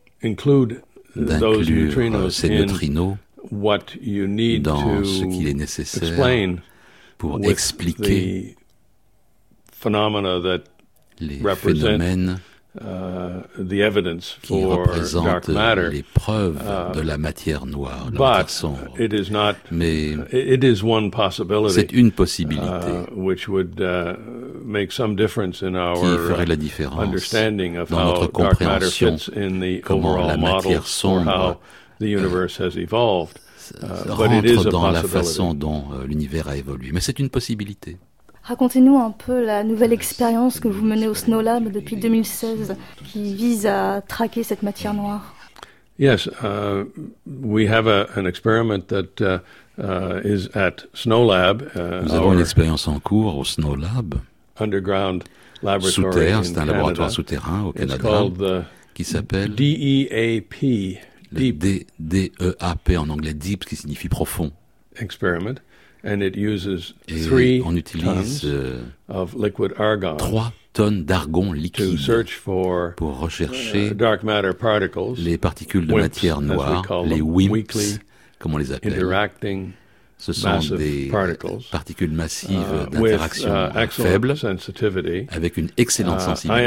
d'inclure ces neutrinos dans ce qu'il est nécessaire pour expliquer les phénomènes Uh, the evidence qui for représente dark matter, les preuves uh, de la matière noire, la matière sombre. It is not, Mais it is one possibility, c'est une possibilité uh, which would, uh, make some difference in our qui ferait la différence understanding of dans notre how dark matter compréhension fits in the comment la overall model matière for how sombre the universe has evolved. uh, Uh, but it is rentre a dans la possibility. façon dont uh, l'univers a évolué. Mais c'est une possibilité. Racontez-nous un peu la nouvelle expérience que vous menez au Snow Lab depuis deux mille seize, qui vise à traquer cette matière noire. Yes, uh, we have a, an experiment that uh, uh, is at Snow Lab. Uh, Nous avons une expérience en cours au Snow Lab. Underground laboratory sous terre, c'est un Canada. laboratoire souterrain au Canada qui s'appelle D E A P, D E A P en anglais, deep, qui signifie profond. Experiment. And it uses Et three on utilise euh, of liquid argon trois tonnes d'argon liquide for, pour rechercher uh, dark matter particles, les particules de WIMPs, matière noire, les WIMPs, comme on les appelle. Interacting Ce sont des particles, particules massives uh, d'interaction with, uh, faible, avec une excellente sensibilité.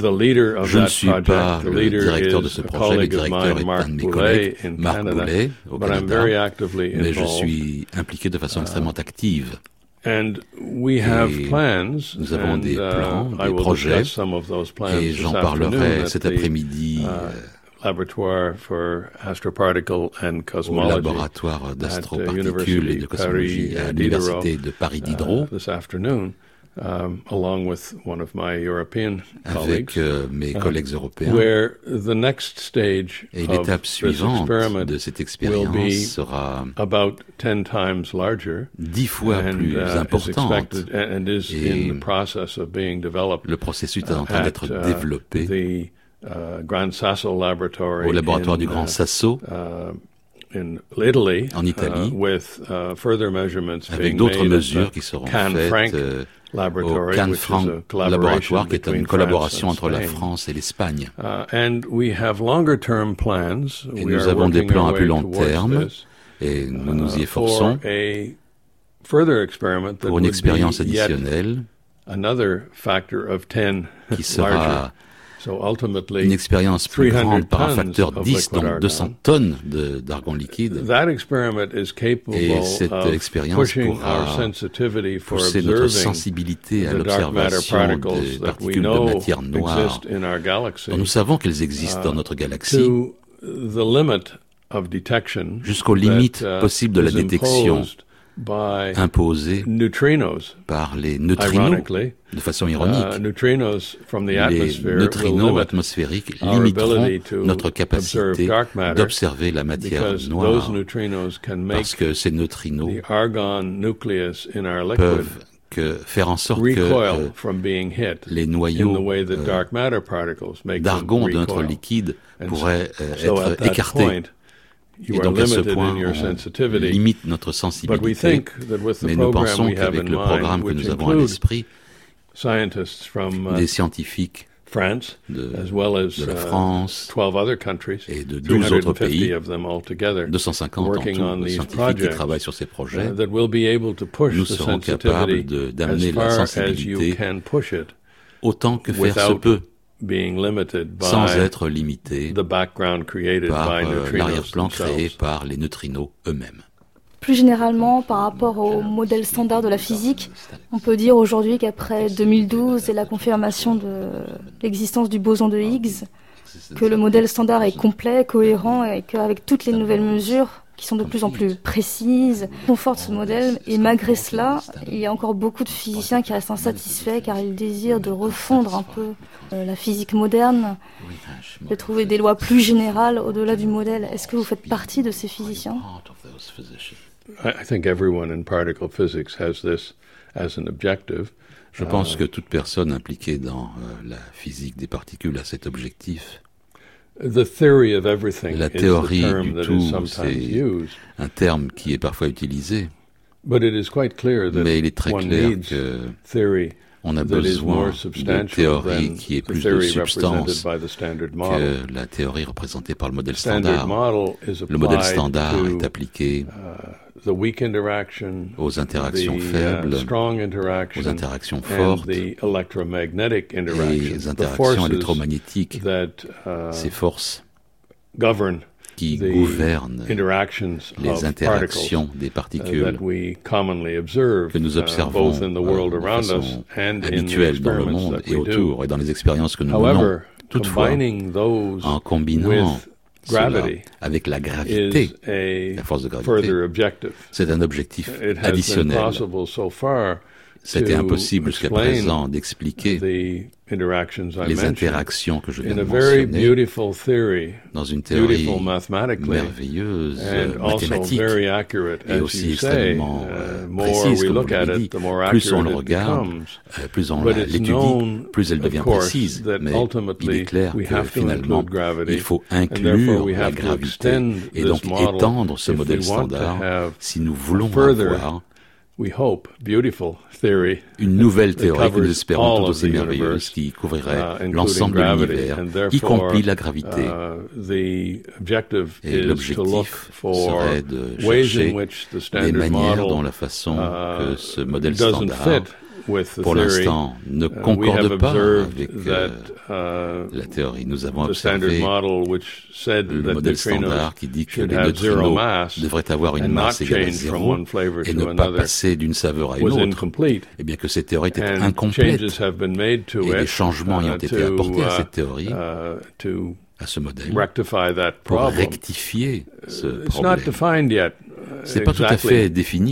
Uh, Je ne suis pas le directeur de ce projet, le directeur est un de mes collègues, Marc Boulet, au Canada, mais je suis impliqué de façon extrêmement active. And we have et plans, nous avons and, des plans, uh, des projets, et j'en parlerai cet après-midi uh, laboratoire for astroparticle and au laboratoire d'astroparticules et de cosmologie à l'université de Paris Diderot, uh, this afternoon, um, along with one of my European avec euh, mes collègues européens. Where the next stage et l'étape suivante de cette expérience sera about ten times larger, dix fois and, plus uh, importante. Is and is et in the process of being developed, le processus est en train d'être uh, développé the, uh, Gran Sasso Laboratory au laboratoire in, du Grand uh, Sasso uh, in Italy, en Italie, uh, with, uh, further measurements avec being d'autres made mesures at qui seront Can faites Frank euh, Laboratory, au Can which Frank is a laboratoire qui est between une collaboration France and entre la Spain. France et l'Espagne. Uh, and we have longer term plans. Et we nous are avons des working plans our à plus way long towards terme this, et nous nous y uh, efforçons for a further experiment that pour une would expérience be yet additionnelle another factor of ten qui sera larger. So ultimately, une expérience plus grande par un facteur dix, donc argon. deux cents tonnes de, d'argon liquide. That experiment is capable Et cette of expérience pourra pousser notre sensibilité à l'observation des particules de matière noire dont nous savons qu'elles existent dans notre galaxie jusqu'aux limites possibles de la détection imposée par les neutrinos, de façon ironique. Les neutrinos atmosphériques limiteront notre capacité d'observer la matière noire parce que ces neutrinos peuvent euh, faire en sorte que euh, les noyaux euh, d'argon de notre liquide pourraient euh, être écartés. Et donc à ce point, on limite notre sensibilité. Mais nous pensons qu'avec le programme que nous avons à l'esprit, des scientifiques de, de la France et de douze autres pays, deux cent cinquante en tout, scientifiques qui travaillent sur ces projets, nous serons capables de, d'amener la sensibilité autant que faire se peut, sans être limité par euh, l'arrière-plan créé par les neutrinos eux-mêmes. Plus généralement, par rapport au modèle standard de la physique, on peut dire aujourd'hui qu'après deux mille douze et la confirmation de l'existence du boson de Higgs, que le modèle standard est complet, cohérent et qu'avec toutes les nouvelles mesures qui sont de plus en plus précises, confortent ce modèle. Et malgré cela, il y a encore beaucoup de physiciens qui restent insatisfaits car ils désirent de refondre un peu euh, la physique moderne, de trouver des lois plus générales au-delà du modèle. Est-ce que vous faites partie de ces physiciens ? I think everyone in particle physics has this as an objective. Je pense que toute personne impliquée dans euh, la physique des particules a cet objectif. The theory of everything la théorie du tout, c'est un terme qui est parfois utilisé. But it is quite clear that Mais il est très clair que on a besoin d'une théorie qui ait plus de substance que la théorie représentée par le modèle standard. Le modèle standard est appliqué aux interactions faibles, aux interactions fortes et aux interactions électromagnétiques, ces forces qui gouvernent les interactions des particules que nous observons euh, de façon habituelle dans le monde et autour et dans les expériences que nous menons. Toutefois, en combinant cela avec la gravité, la force de gravité, c'est un objectif additionnel. C'était impossible jusqu'à présent d'expliquer les interactions que je viens de mentionner dans une théorie merveilleuse, mathématique, et aussi extrêmement euh, précise, comme vous l'avez dit. Plus on le regarde, euh, plus on l'étudie, plus elle devient précise. Mais il est clair que finalement, il faut inclure la gravité et donc étendre ce modèle standard si nous voulons avoir une nouvelle théorie que nous espérons tout aussi merveilleuse qui couvrirait l'ensemble de l'univers, y compris la gravité. Et l'objectif serait de chercher des manières dont la façon que ce modèle standard, pour l'instant, ne concorde pas avec euh, la théorie. Nous avons observé le modèle standard qui dit que les neutrinos devraient avoir une masse égale à zéro et ne pas passer d'une saveur à une autre. Et bien que cette théorie était incomplète et des changements ayant été apportés à cette théorie, à ce modèle, pour rectifier ce problème. C'est pas tout à fait défini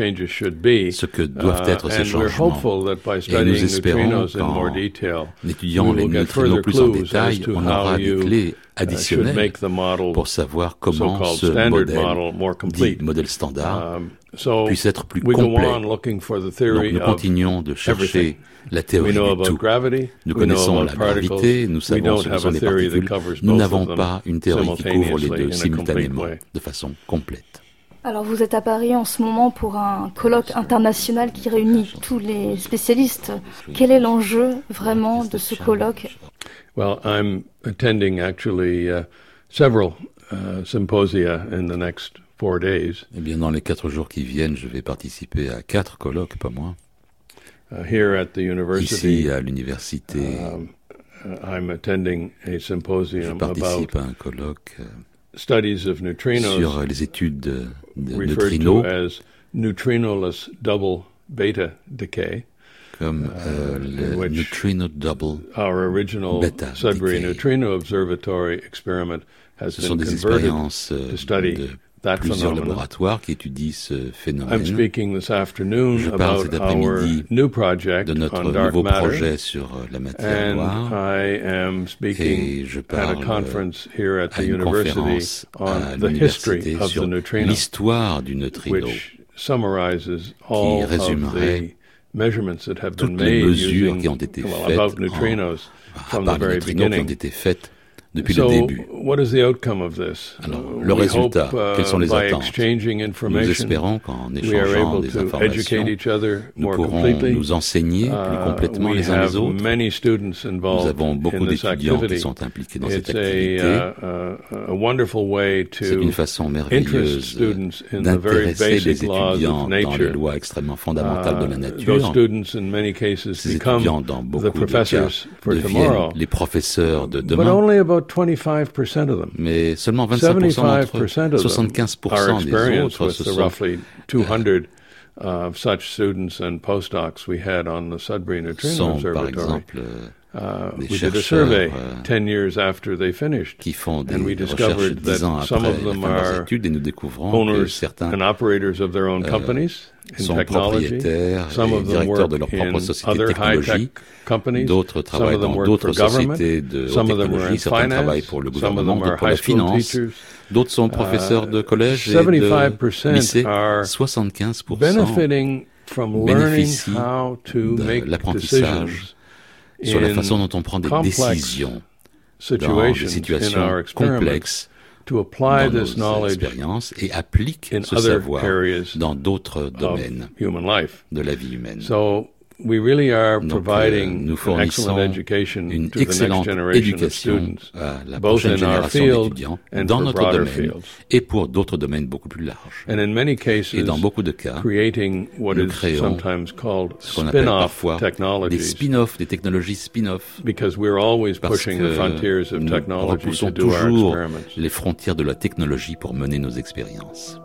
ce que doivent être ces changements. Et nous espérons qu'en étudiant les neutrinos plus en détail, on aura des clés additionnelles pour savoir comment ce modèle, dit modèle standard, puisse être plus complet. Donc nous continuons de chercher la théorie du tout. Nous connaissons la gravité, nous savons ce que sont les particules. Nous n'avons pas une théorie qui couvre les deux simultanément, de façon complète. Alors vous êtes à Paris en ce moment pour un colloque international qui réunit tous les spécialistes. Quel est l'enjeu vraiment de ce colloque? Well, I'm attending actually uh, several uh, symposia in the next four days. Eh bien, dans les quatre jours qui viennent, je vais participer à quatre colloques, pas moins. Uh, here at the university. Ici à l'université. Um, uh, I'm attending a symposium je participe about à un colloque. Uh, Studies of neutrinos, sur les études de, de referred neutrinos, to as neutrinoless double beta decay, comme euh, uh, le neutrino double our original beta Sudbury decay. Neutrino Observatory experiment has Ce sont been des converted expériences to study de that plusieurs phenomenon. laboratoires qui étudient ce phénomène. I'm speaking this afternoon Je parle cet about our après-midi new project de notre on dark nouveau matter, projet sur la matière and noire. I am speaking Et je at parle a conference here at à the une university conférence on à the history l'université of sur the neutrino, l'histoire du neutrino, which summarizes qui all of résumerait the toutes les mesures qui ont été faites en, à part les neutrinos qui ont été faites depuis so, le début. What is the outcome of this? Alors, le résultat, hope, uh, quelles sont les attentes? Nous espérons qu'en échangeant des informations, nous pourrons nous enseigner plus complètement uh, les uns les autres. Nous avons beaucoup d'étudiants qui sont impliqués dans cette activité. C'est une façon merveilleuse d'intéresser les étudiants dans les lois extrêmement fondamentales de la nature. Ces étudiants, dans beaucoup de cas, deviennent les professeurs de demain. Mais seulement vingt-cinq pour cent d'entre eux, soixante-quinze pour cent des autres, ce sont sont, par exemple, Uh, des chercheurs euh, qui font des recherches dix ans après la fin de leurs études et nous découvrons que certains euh, sont propriétaires et directeurs de leur propre société de technologie, d'autres travaillent dans d'autres sociétés de haute technologie, certains travaillent pour le gouvernement, d'autres pour la finance, d'autres sont professeurs de collège et de lycée. soixante-quinze pour cent bénéficient de l'apprentissage sur la façon dont on prend des décisions dans des situations complexes dans nos expériences et appliquent ce savoir dans d'autres domaines de la vie humaine. We really are Donc, providing nous fournissons an excellent une to excellente the next generation éducation of students, à la both prochaine in our génération field d'étudiants and dans for notre broader domaine fields. et pour d'autres domaines beaucoup plus larges. And in many cases, et dans beaucoup de cas, creating what nous is créons sometimes called ce qu'on appelle spin-off parfois technologies, des spin-offs, des technologies spin-off, because we're always parce pushing que the frontiers of nous technology repoussons to do our toujours experiments. les frontières de la technologie pour mener nos expériences.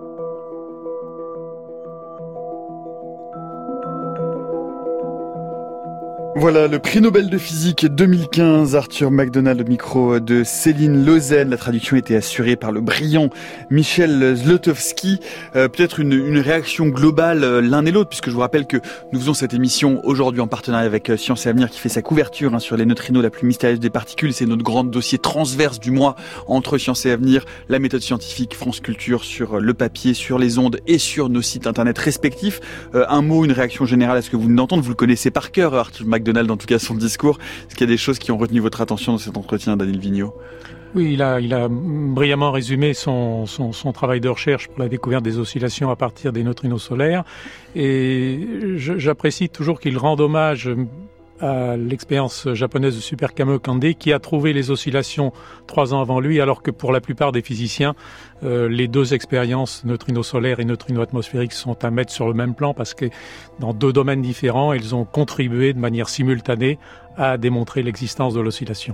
Voilà, le prix Nobel de physique deux mille quinze, Arthur McDonald au micro de Céline Lausanne. La traduction était assurée par le brillant Michel Zlotowski. Euh, peut-être une, une réaction globale euh, l'un et l'autre, puisque je vous rappelle que nous faisons cette émission aujourd'hui en partenariat avec euh, Science et Avenir qui fait sa couverture hein, sur les neutrinos, la plus mystérieuse des particules. C'est notre grand dossier transverse du mois entre Science et Avenir, la méthode scientifique, France Culture sur le papier, sur les ondes et sur nos sites internet respectifs. Euh, un mot, une réaction générale à ce que vous venez d'entendre. Vous le connaissez par cœur, Arthur McDonald. Donald, en tout cas son discours. Est-ce qu'il y a des choses qui ont retenu votre attention dans cet entretien, Daniel Vigneault? Oui, il a, il a brillamment résumé son, son, son travail de recherche pour la découverte des oscillations à partir des neutrinos solaires. Et je, j'apprécie toujours qu'il rende hommage à l'expérience japonaise de Super Kamo-Kandé qui a trouvé les oscillations trois ans avant lui, alors que pour la plupart des physiciens, euh, les deux expériences, neutrinos solaires et neutrinos atmosphériques, sont à mettre sur le même plan parce que dans deux domaines différents, ils ont contribué de manière simultanée à démontrer l'existence de l'oscillation.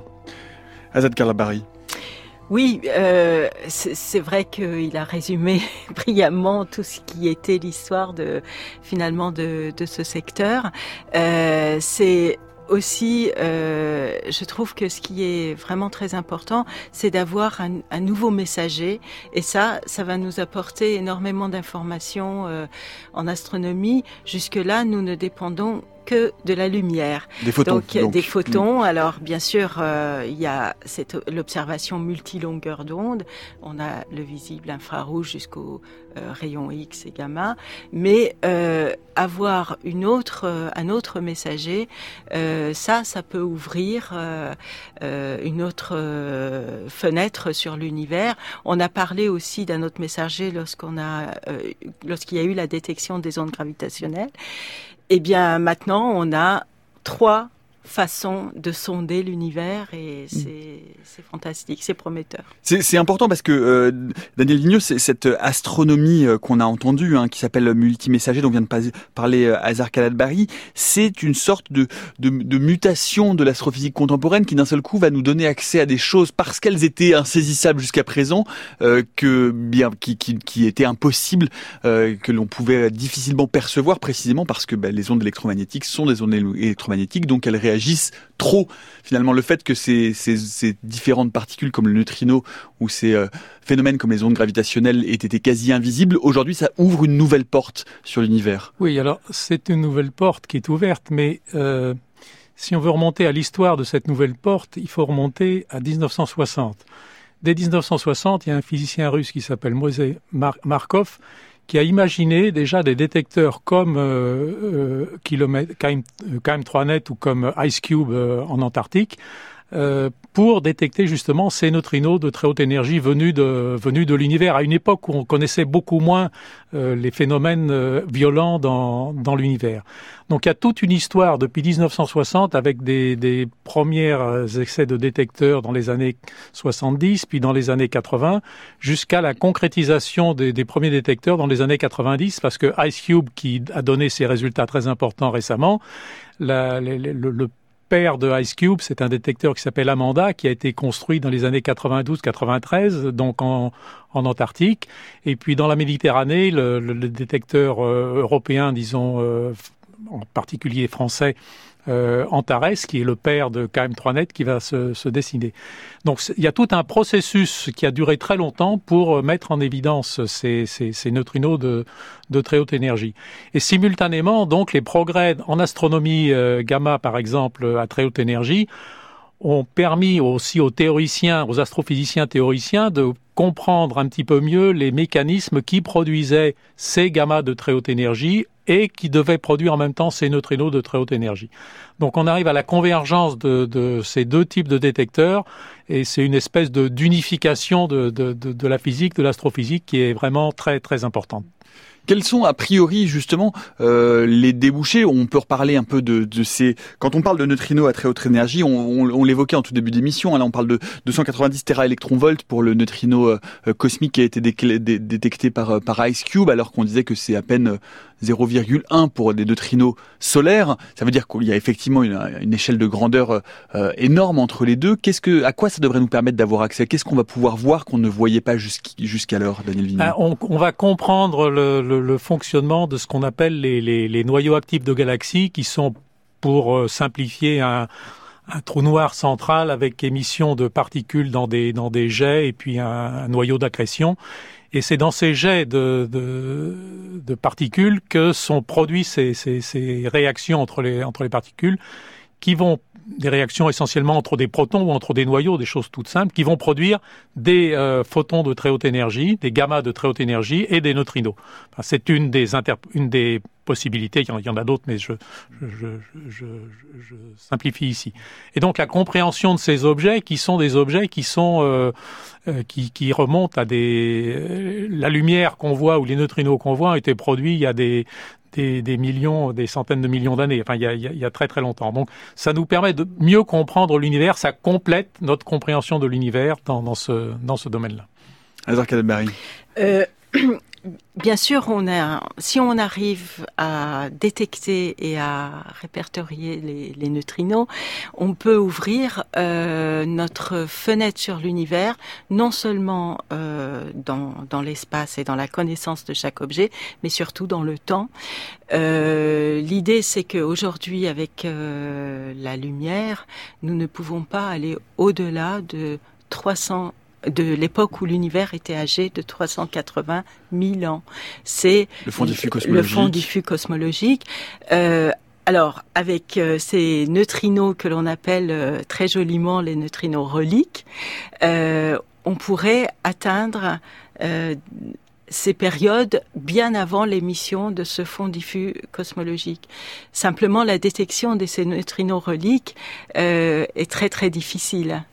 Azad Kalabari. Oui, euh, c'est, c'est vrai qu'il a résumé brillamment tout ce qui était l'histoire de finalement de, de ce secteur. Euh, c'est aussi, euh, je trouve que ce qui est vraiment très important, c'est d'avoir un, un nouveau messager, et ça, ça va nous apporter énormément d'informations euh, en astronomie. Jusque-là, nous ne dépendons que de la lumière. Des photons. Donc, donc. des photons. Mmh. Alors, bien sûr, euh, il y a cette, l'observation multilongueur d'onde. On a le visible infrarouge jusqu'au euh, rayon X et gamma. Mais euh, avoir une autre, euh, un autre messager, euh, ça, ça peut ouvrir euh, euh, une autre euh, fenêtre sur l'univers. On a parlé aussi d'un autre messager lorsqu'on a, euh, lorsqu'il y a eu la détection des ondes gravitationnelles. Eh bien, maintenant, on a trois façon de sonder l'univers et c'est, c'est fantastique, c'est prometteur. C'est, c'est important parce que euh, Daniel Vigneault, c'est cette astronomie euh, qu'on a entendue, hein, qui s'appelle multimessager, dont vient de parler euh, Azar Kalabari, c'est une sorte de, de, de mutation de l'astrophysique contemporaine qui d'un seul coup va nous donner accès à des choses parce qu'elles étaient insaisissables jusqu'à présent, euh, que bien qui, qui, qui étaient impossibles, euh, que l'on pouvait difficilement percevoir précisément parce que ben, les ondes électromagnétiques sont des ondes électromagnétiques, donc elles réagissent agissent trop. Finalement, le fait que ces, ces, ces différentes particules comme le neutrino ou ces euh, phénomènes comme les ondes gravitationnelles aient été quasi invisibles, aujourd'hui, ça ouvre une nouvelle porte sur l'univers. Oui, alors c'est une nouvelle porte qui est ouverte, mais euh, si on veut remonter à l'histoire de cette nouvelle porte, il faut remonter à dix-neuf cent soixante. Dès dix-neuf cent soixante, il y a un physicien russe qui s'appelle Moïse Mar- Markov qui a imaginé déjà des détecteurs comme euh, euh, K M trois net ou comme IceCube euh, en Antarctique, Euh, pour détecter justement ces neutrinos de très haute énergie venus de, venus de l'univers, à une époque où on connaissait beaucoup moins euh, les phénomènes euh, violents dans, dans l'univers. Donc il y a toute une histoire depuis dix-neuf cent soixante avec des, des premiers essais de détecteurs dans les années soixante-dix, puis dans les années quatre-vingts, jusqu'à la concrétisation des, des premiers détecteurs dans les années quatre-vingt-dix, parce que IceCube, qui a donné ses résultats très importants récemment, la, le, le, le père de IceCube, c'est un détecteur qui s'appelle Amanda, qui a été construit dans les années quatre-vingt-douze quatre-vingt-treize, donc en, en Antarctique. Et puis dans la Méditerranée, le, le, le détecteur euh, européen, disons, euh, en particulier français, Euh, Antares, qui est le père de K M trois net, qui va se, se dessiner. Donc il y a tout un processus qui a duré très longtemps pour mettre en évidence ces, ces, ces neutrinos de, de très haute énergie. Et simultanément, donc, les progrès en astronomie euh, gamma, par exemple, à très haute énergie, ont permis aussi aux théoriciens, aux astrophysiciens théoriciens de comprendre un petit peu mieux les mécanismes qui produisaient ces gammas de très haute énergie et qui devaient produire en même temps ces neutrinos de très haute énergie. Donc on arrive à la convergence de, de ces deux types de détecteurs et c'est une espèce de, d'unification de, de, de, de la physique, de l'astrophysique qui est vraiment très très importante. Quels sont a priori justement euh, les débouchés? On peut reparler un peu de, de ces. Quand on parle de neutrinos à très haute énergie, on, on, on l'évoquait en tout début d'émission. Là, on parle de deux cent quatre-vingt-dix téraélectronvolts pour le neutrino euh, cosmique qui a été dé- dé- détecté par par IceCube, alors qu'on disait que c'est à peine zéro virgule un pour des neutrinos solaires. Ça veut dire qu'il y a effectivement une, une échelle de grandeur euh, énorme entre les deux. Qu'est-ce que, à quoi ça devrait nous permettre d'avoir accès? Qu'est-ce qu'on va pouvoir voir qu'on ne voyait pas jusqu', jusqu'alors, Daniel Vigneault? Ah, on, on va comprendre le, le, le fonctionnement de ce qu'on appelle les, les, les noyaux actifs de galaxies, qui sont, pour euh, simplifier, un, un trou noir central avec émission de particules dans des, dans des jets et puis un, un noyau d'accrétion. Et c'est dans ces jets de, de, de particules que sont produits ces, ces, ces réactions entre les, entre les particules, qui vont, des réactions essentiellement entre des protons ou entre des noyaux, des choses toutes simples, qui vont produire des euh, photons de très haute énergie, des gammas de très haute énergie et des neutrinos. Enfin, c'est une des, inter- une des possibilités, il y en, il y en a d'autres, mais je, je, je, je, je simplifie ici. Et donc la compréhension de ces objets, qui sont des objets qui sont euh, euh, qui, qui remontent à des... Euh, la lumière qu'on voit ou les neutrinos qu'on voit ont été produits il y a des... Des, des millions, des centaines de millions d'années, enfin il y a, il y a très très longtemps. Donc ça nous permet de mieux comprendre l'univers, ça complète notre compréhension de l'univers dans, dans ce dans ce domaine-là. Azar Kadabari. Euh, bien sûr, on a, si on arrive à détecter et à répertorier les, les neutrinos, on peut ouvrir euh, notre fenêtre sur l'univers, non seulement euh, dans, dans l'espace et dans la connaissance de chaque objet, mais surtout dans le temps. Euh, l'idée, c'est qu'aujourd'hui, avec euh, la lumière, nous ne pouvons pas aller au-delà de trois cents de l'époque où l'univers était âgé de trois cent quatre-vingt mille ans. C'est le fond diffus cosmologique. Le fond diffus cosmologique. Euh, alors, avec euh, ces neutrinos que l'on appelle euh, très joliment les neutrinos reliques, euh, on pourrait atteindre euh, ces périodes bien avant l'émission de ce fond diffus cosmologique. Simplement, la détection de ces neutrinos reliques euh, est très très difficile.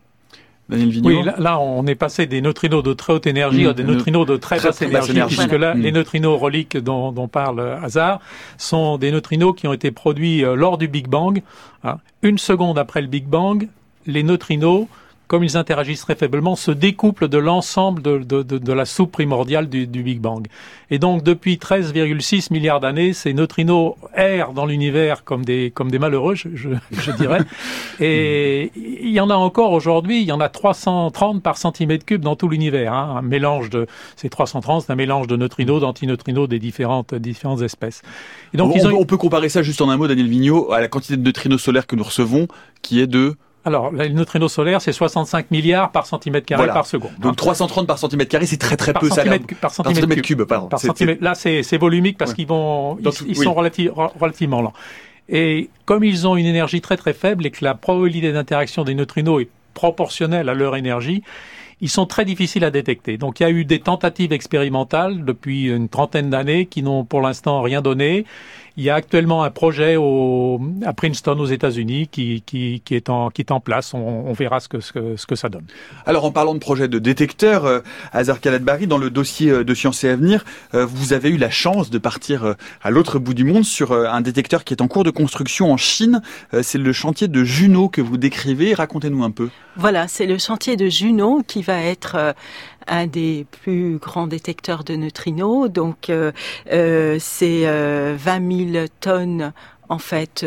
Oui, là, là, on est passé des neutrinos de très haute énergie mmh, à des neutrinos de très, très basse énergie, énergie, puisque là, mmh. les neutrinos reliques dont, dont parle Azar sont des neutrinos qui ont été produits euh, lors du Big Bang. Hein. Une seconde après le Big Bang, les neutrinos, comme ils interagissent très faiblement, se découplent de l'ensemble de, de, de, de la soupe primordiale du, du Big Bang. Et donc, depuis treize virgule six milliards d'années, ces neutrinos errent dans l'univers comme des, comme des malheureux, je, je, je dirais. Et il y en a encore aujourd'hui, il y en a trois cent trente par centimètre cube dans tout l'univers. Hein. Un mélange de, ces trois cent trente, c'est un mélange de neutrinos, d'antineutrinos des différentes, différentes espèces. Et donc, on, ils ont... on peut comparer ça juste en un mot, Daniel Vigneault, à la quantité de neutrinos solaires que nous recevons, qui est de... Alors, les neutrinos solaires, c'est soixante-cinq milliards par centimètre carré voilà. par seconde. Donc, trois cent trente par centimètre carré, c'est très très par peu. Centimètre, ça par centimètre, par centimètre cube, cube pardon. Par c'est, centimètre, c'est... Là, c'est, c'est volumique parce ouais. qu'ils vont, ils, tout, ils oui. sont relati- relativement lents. Et comme ils ont une énergie très très faible et que la probabilité d'interaction des neutrinos est proportionnelle à leur énergie, ils sont très difficiles à détecter. Donc il y a eu des tentatives expérimentales depuis une trentaine d'années qui n'ont pour l'instant rien donné. Il y a actuellement un projet au, à Princeton aux États-Unis qui, qui, qui, est en, qui est en place. On, on verra ce que, ce, que, ce que ça donne. Alors en parlant de projet de détecteur, euh, Azar Kalatbari, dans le dossier de Sciences et Avenir, euh, vous avez eu la chance de partir euh, à l'autre bout du monde sur euh, un détecteur qui est en cours de construction en Chine. Euh, c'est le chantier de Juno que vous décrivez. Racontez-nous un peu. Voilà, c'est le chantier de Juno qui va être euh, un des plus grands détecteurs de neutrinos. Donc, euh, euh, c'est euh, vingt mille tonnes en fait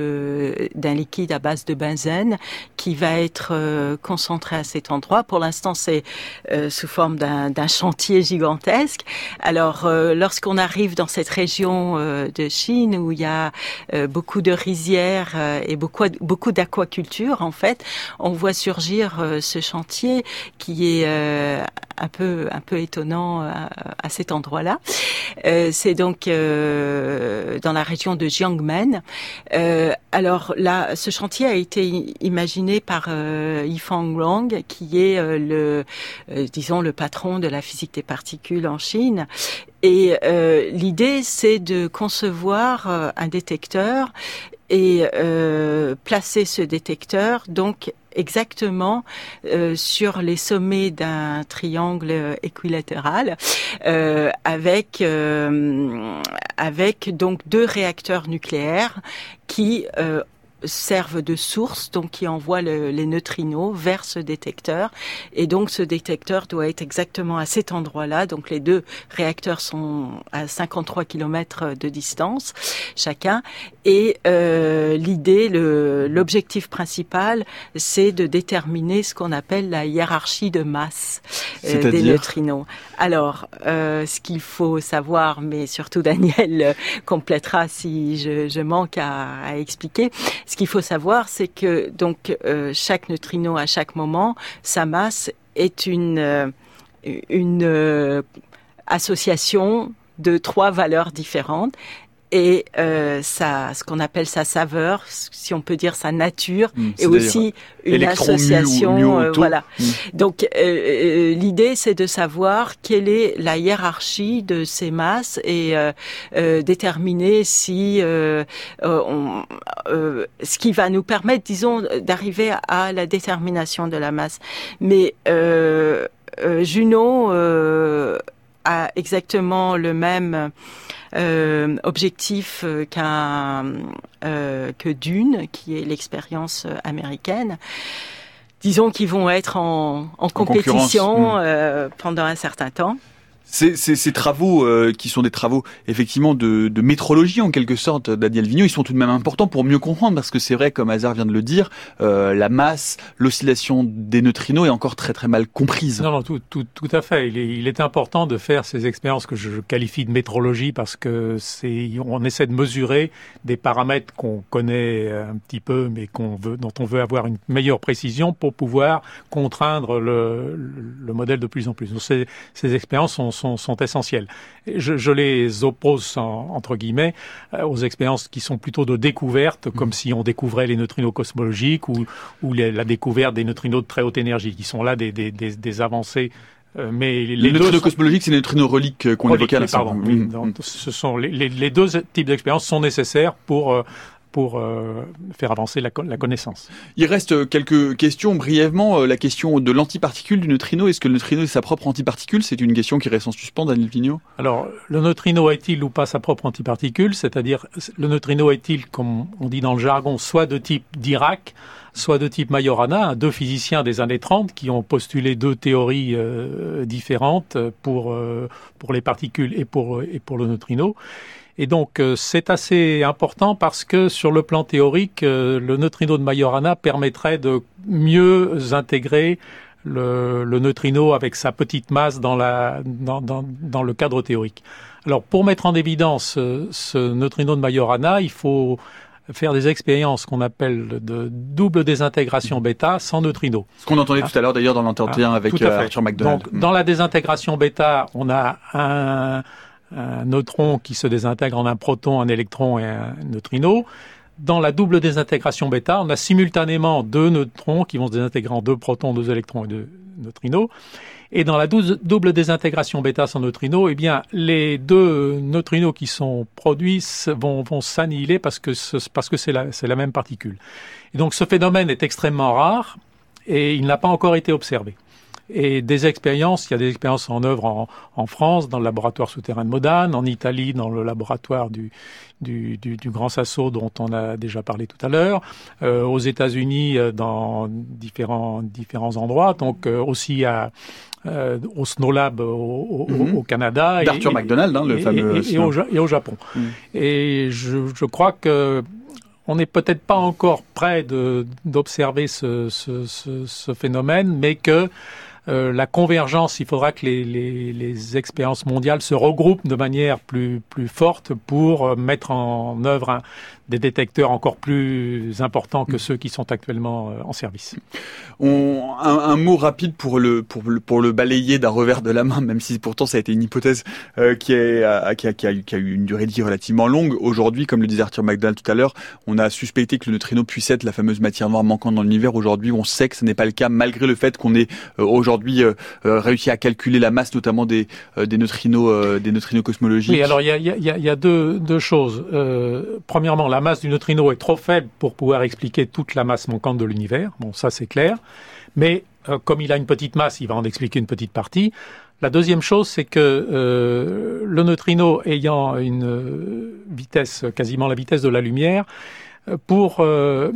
de d'un liquide à base de benzène qui va être euh, concentré à cet endroit. Pour l'instant, c'est euh, sous forme d'un d'un chantier gigantesque. Alors, euh, lorsqu'on arrive dans cette région euh, de Chine où il y a euh, beaucoup de rizières euh, et beaucoup beaucoup d'aquaculture, en fait, on voit surgir euh, ce chantier qui est euh, un peu un peu étonnant à, à cet endroit-là. Euh, c'est donc euh, dans la région de Jiangmen. Euh, alors là, ce chantier a été imaginé par euh, Yifeng Long, qui est euh, le, euh, disons, le patron de la physique des particules en Chine. Et euh, l'idée, c'est de concevoir euh, un détecteur et euh, placer ce détecteur donc exactement euh, sur les sommets d'un triangle équilatéral euh, avec euh, avec donc deux réacteurs nucléaires qui euh, servent de source, donc qui envoient le, les neutrinos vers ce détecteur. Et donc ce détecteur doit être exactement à cet endroit-là. Donc les deux réacteurs sont à cinquante-trois kilomètres de distance chacun. Et euh, l'idée, le, l'objectif principal, c'est de déterminer ce qu'on appelle la hiérarchie de masse euh, des neutrinos. Alors, euh, ce qu'il faut savoir, mais surtout Daniel euh, complétera si je, je manque à, à expliquer, ce qu'il faut savoir, c'est que donc euh, chaque neutrino à chaque moment, sa masse est une euh, une euh, association de trois valeurs différentes. Et euh, sa, ce qu'on appelle sa saveur, si on peut dire sa nature, mmh, et aussi une association. Mu ou, mu euh, voilà. Mmh. Donc euh, l'idée, c'est de savoir quelle est la hiérarchie de ces masses et euh, euh, déterminer si euh, on, euh, ce qui va nous permettre, disons, d'arriver à la détermination de la masse. Mais euh, euh, Juno euh, a exactement le même Euh, objectif euh, qu'un euh, que Dune, qui est l'expérience euh, américaine. Disons qu'ils vont être en, en, en compétition euh, pendant un certain temps. Ces, ces, ces travaux euh, qui sont des travaux effectivement de, de métrologie en quelque sorte, Daniel Vigneault, ils sont tout de même importants pour mieux comprendre, parce que c'est vrai, comme Azar vient de le dire, euh, la masse, l'oscillation des neutrinos est encore très très mal comprise. Non, non, tout, tout, tout à fait. Il est, il est important de faire ces expériences que je qualifie de métrologie, parce que c'est, on essaie de mesurer des paramètres qu'on connaît un petit peu, mais qu'on veut, dont on veut avoir une meilleure précision pour pouvoir contraindre le, le modèle de plus en plus. Donc ces, ces expériences sont Sont, sont essentielles. Je, je les oppose en, entre guillemets euh, aux expériences qui sont plutôt de découverte, comme mmh. si on découvrait les neutrinos cosmologiques ou, ou les, la découverte des neutrinos de très haute énergie, qui sont là des, des, des, des avancées. Euh, mais les, les neutrinos sont... cosmologiques, c'est les neutrinos reliques qu'on évoquait à l'instant. Pardon. Mmh. Oui, donc, ce sont les, les, les deux types d'expériences sont nécessaires pour euh, pour euh, faire avancer la, la connaissance. Il reste quelques questions brièvement. La question de l'antiparticule du neutrino. Est-ce que le neutrino est sa propre antiparticule? C'est une question qui reste en suspens, Daniel Vigneault. Alors, le neutrino est-il ou pas sa propre antiparticule? C'est-à-dire, le neutrino est-il, comme on dit dans le jargon, soit de type Dirac, soit de type Majorana, deux physiciens des années trente qui ont postulé deux théories euh, différentes pour, euh, pour les particules et pour, et pour le neutrino. Et donc, euh, c'est assez important parce que, sur le plan théorique, euh, le neutrino de Majorana permettrait de mieux intégrer le, le neutrino avec sa petite masse dans, la, dans, dans, dans le cadre théorique. Alors, pour mettre en évidence euh, ce neutrino de Majorana, il faut faire des expériences qu'on appelle de double désintégration bêta sans neutrino. Ce qu'on entendait ah. tout à l'heure d'ailleurs dans l'entretien ah, avec euh, Arthur McDonald. Donc, mmh. dans la désintégration bêta, on a un... un neutron qui se désintègre en un proton, un électron et un neutrino. dans la double désintégration bêta, on a simultanément deux neutrons qui vont se désintégrer en deux protons, deux électrons et deux neutrinos. Et dans la double désintégration bêta sans neutrinos, eh bien, les deux neutrinos qui sont produits vont, vont s'annihiler parce que ce, parce que c'est la, c'est la même particule. Et donc, ce phénomène est extrêmement rare et il n'a pas encore été observé. Et des expériences, il y a des expériences en œuvre en, en France, dans le laboratoire souterrain de Modane, en Italie, dans le laboratoire du, du, du, du Grand Sasso dont on a déjà parlé tout à l'heure, euh, aux États-Unis, dans différents, différents endroits, donc euh, aussi à, euh, au SNOLAB au, au, mm-hmm. au Canada. D'Arthur McDonald, hein, le et, fameux... Et, et, et, au, et au Japon. Mm. Et je, je crois que on n'est peut-être pas encore prêt de, d'observer ce, ce, ce, ce phénomène, mais que Euh, la convergence, il faudra que les, les, les expériences mondiales se regroupent de manière plus, plus forte pour mettre en œuvre un, des détecteurs encore plus importants que ceux qui sont actuellement euh, en service. On, un, un mot rapide pour le, pour le, pour le balayer d'un revers de la main, même si pourtant ça a été une hypothèse euh, qui, est, euh, qui, a, qui, a, qui a eu une durée de vie relativement longue. Aujourd'hui, comme le disait Arthur McDonald tout à l'heure, on a suspecté que le neutrino puisse être la fameuse matière noire manquante dans l'univers. Aujourd'hui, on sait que ce n'est pas le cas, malgré le fait qu'on ait euh, aujourd'hui euh, euh, réussi à calculer la masse, notamment des, euh, des neutrinos, euh, des neutrinos cosmologiques. Oui, alors il y a, y a, y a deux, deux choses. Euh, premièrement, la masse du neutrino est trop faible pour pouvoir expliquer toute la masse manquante de l'univers. Bon, ça c'est clair. Mais euh, comme il a une petite masse, il va en expliquer une petite partie. La deuxième chose, c'est que euh, le neutrino ayant une euh, vitesse, quasiment la vitesse de la lumière, euh, pour euh,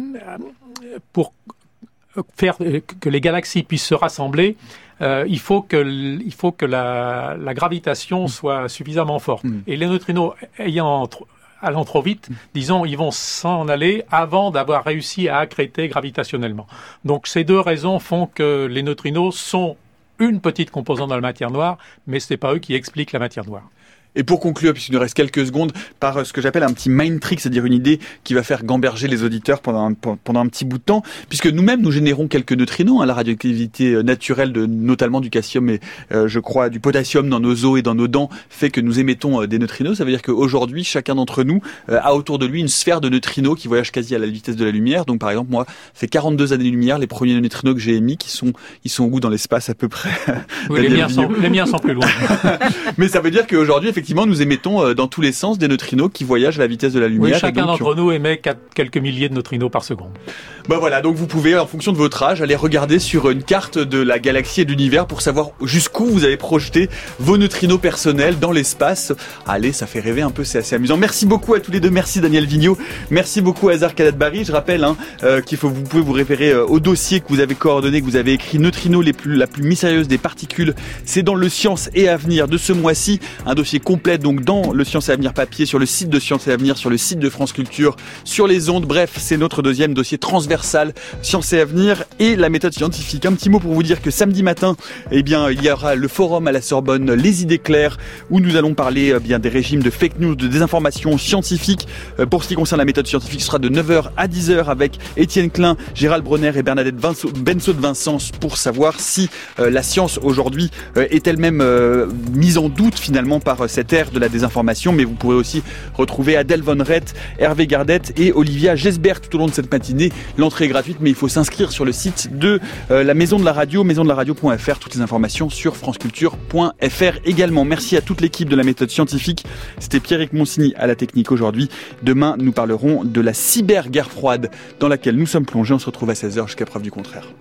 pour faire que les galaxies puissent se rassembler, euh, il faut que il faut que la, la gravitation soit suffisamment forte. Mmh. Et les neutrinos ayant allant trop vite, disons, ils vont s'en aller avant d'avoir réussi à accréter gravitationnellement. Donc ces deux raisons font que les neutrinos sont une petite composante dans la matière noire, mais ce n'est pas eux qui expliquent la matière noire. Et pour conclure, puisqu'il nous reste quelques secondes, par ce que j'appelle un petit mind trick, c'est-à-dire une idée qui va faire gamberger les auditeurs pendant un, pendant un petit bout de temps, puisque nous-mêmes, nous générons quelques neutrinos, hein, la radioactivité naturelle, de, notamment du calcium et, euh, je crois, du potassium dans nos os et dans nos dents, fait que nous émettons euh, des neutrinos. Ça veut dire qu'aujourd'hui, chacun d'entre nous euh, a autour de lui une sphère de neutrinos qui voyage quasi à la vitesse de la lumière. Donc, par exemple, moi, ça fait quarante-deux années-lumière, les premiers neutrinos que j'ai émis, qui sont, ils sont où dans l'espace à peu près? Oui, les miens, sont, les miens sont plus loin. Mais ça veut dire qu'aujourd'hui, effectivement, nous émettons dans tous les sens des neutrinos qui voyagent à la vitesse de la lumière. Oui, chacun donc, d'entre nous émet quatre, quelques milliers de neutrinos par seconde. Bah voilà, donc vous pouvez, en fonction de votre âge, aller regarder sur une carte de la galaxie et de l'univers pour savoir jusqu'où vous avez projeté vos neutrinos personnels dans l'espace. Allez, ça fait rêver un peu, c'est assez amusant. Merci beaucoup à tous les deux, merci Daniel Vigneault, merci beaucoup Hazar Kadadbari. Je rappelle hein, euh, qu'il faut, vous pouvez vous référer euh, au dossier que vous avez coordonné, que vous avez écrit, Neutrinos les plus, la plus mystérieuse des particules. C'est dans le Science et Avenir de ce mois-ci, un dossier complet donc dans le Science et Avenir papier, sur le site de Science et Avenir, sur le site de France Culture, sur les ondes. Bref, c'est notre deuxième dossier transversal, Science et Avenir et la méthode scientifique. Un petit mot pour vous dire que samedi matin, eh bien, il y aura le forum à la Sorbonne, Les idées claires, où nous allons parler eh bien des régimes de fake news, de désinformation scientifique. Pour ce qui concerne la méthode scientifique, ce sera de neuf heures à dix heures avec Étienne Klein, Gérald Bronner et Bernadette Bensaud de Vincent pour savoir si euh, la science aujourd'hui euh, est elle-même euh, mise en doute finalement par euh, cette ère de la désinformation. Mais vous pourrez aussi retrouver Adèle Von Rett, Hervé Gardette et Olivia Gesbert tout au long de cette matinée. L'entrée est gratuite, mais il faut s'inscrire sur le site de euh, la Maison de la Radio, maison de la radio point f r. Toutes les informations sur franceculture point f r également. Merci à toute l'équipe de la méthode scientifique. C'était Pierrick Monsigny à la technique aujourd'hui. Demain, nous parlerons de la cyber-guerre froide dans laquelle nous sommes plongés. On se retrouve à seize heures jusqu'à preuve du contraire.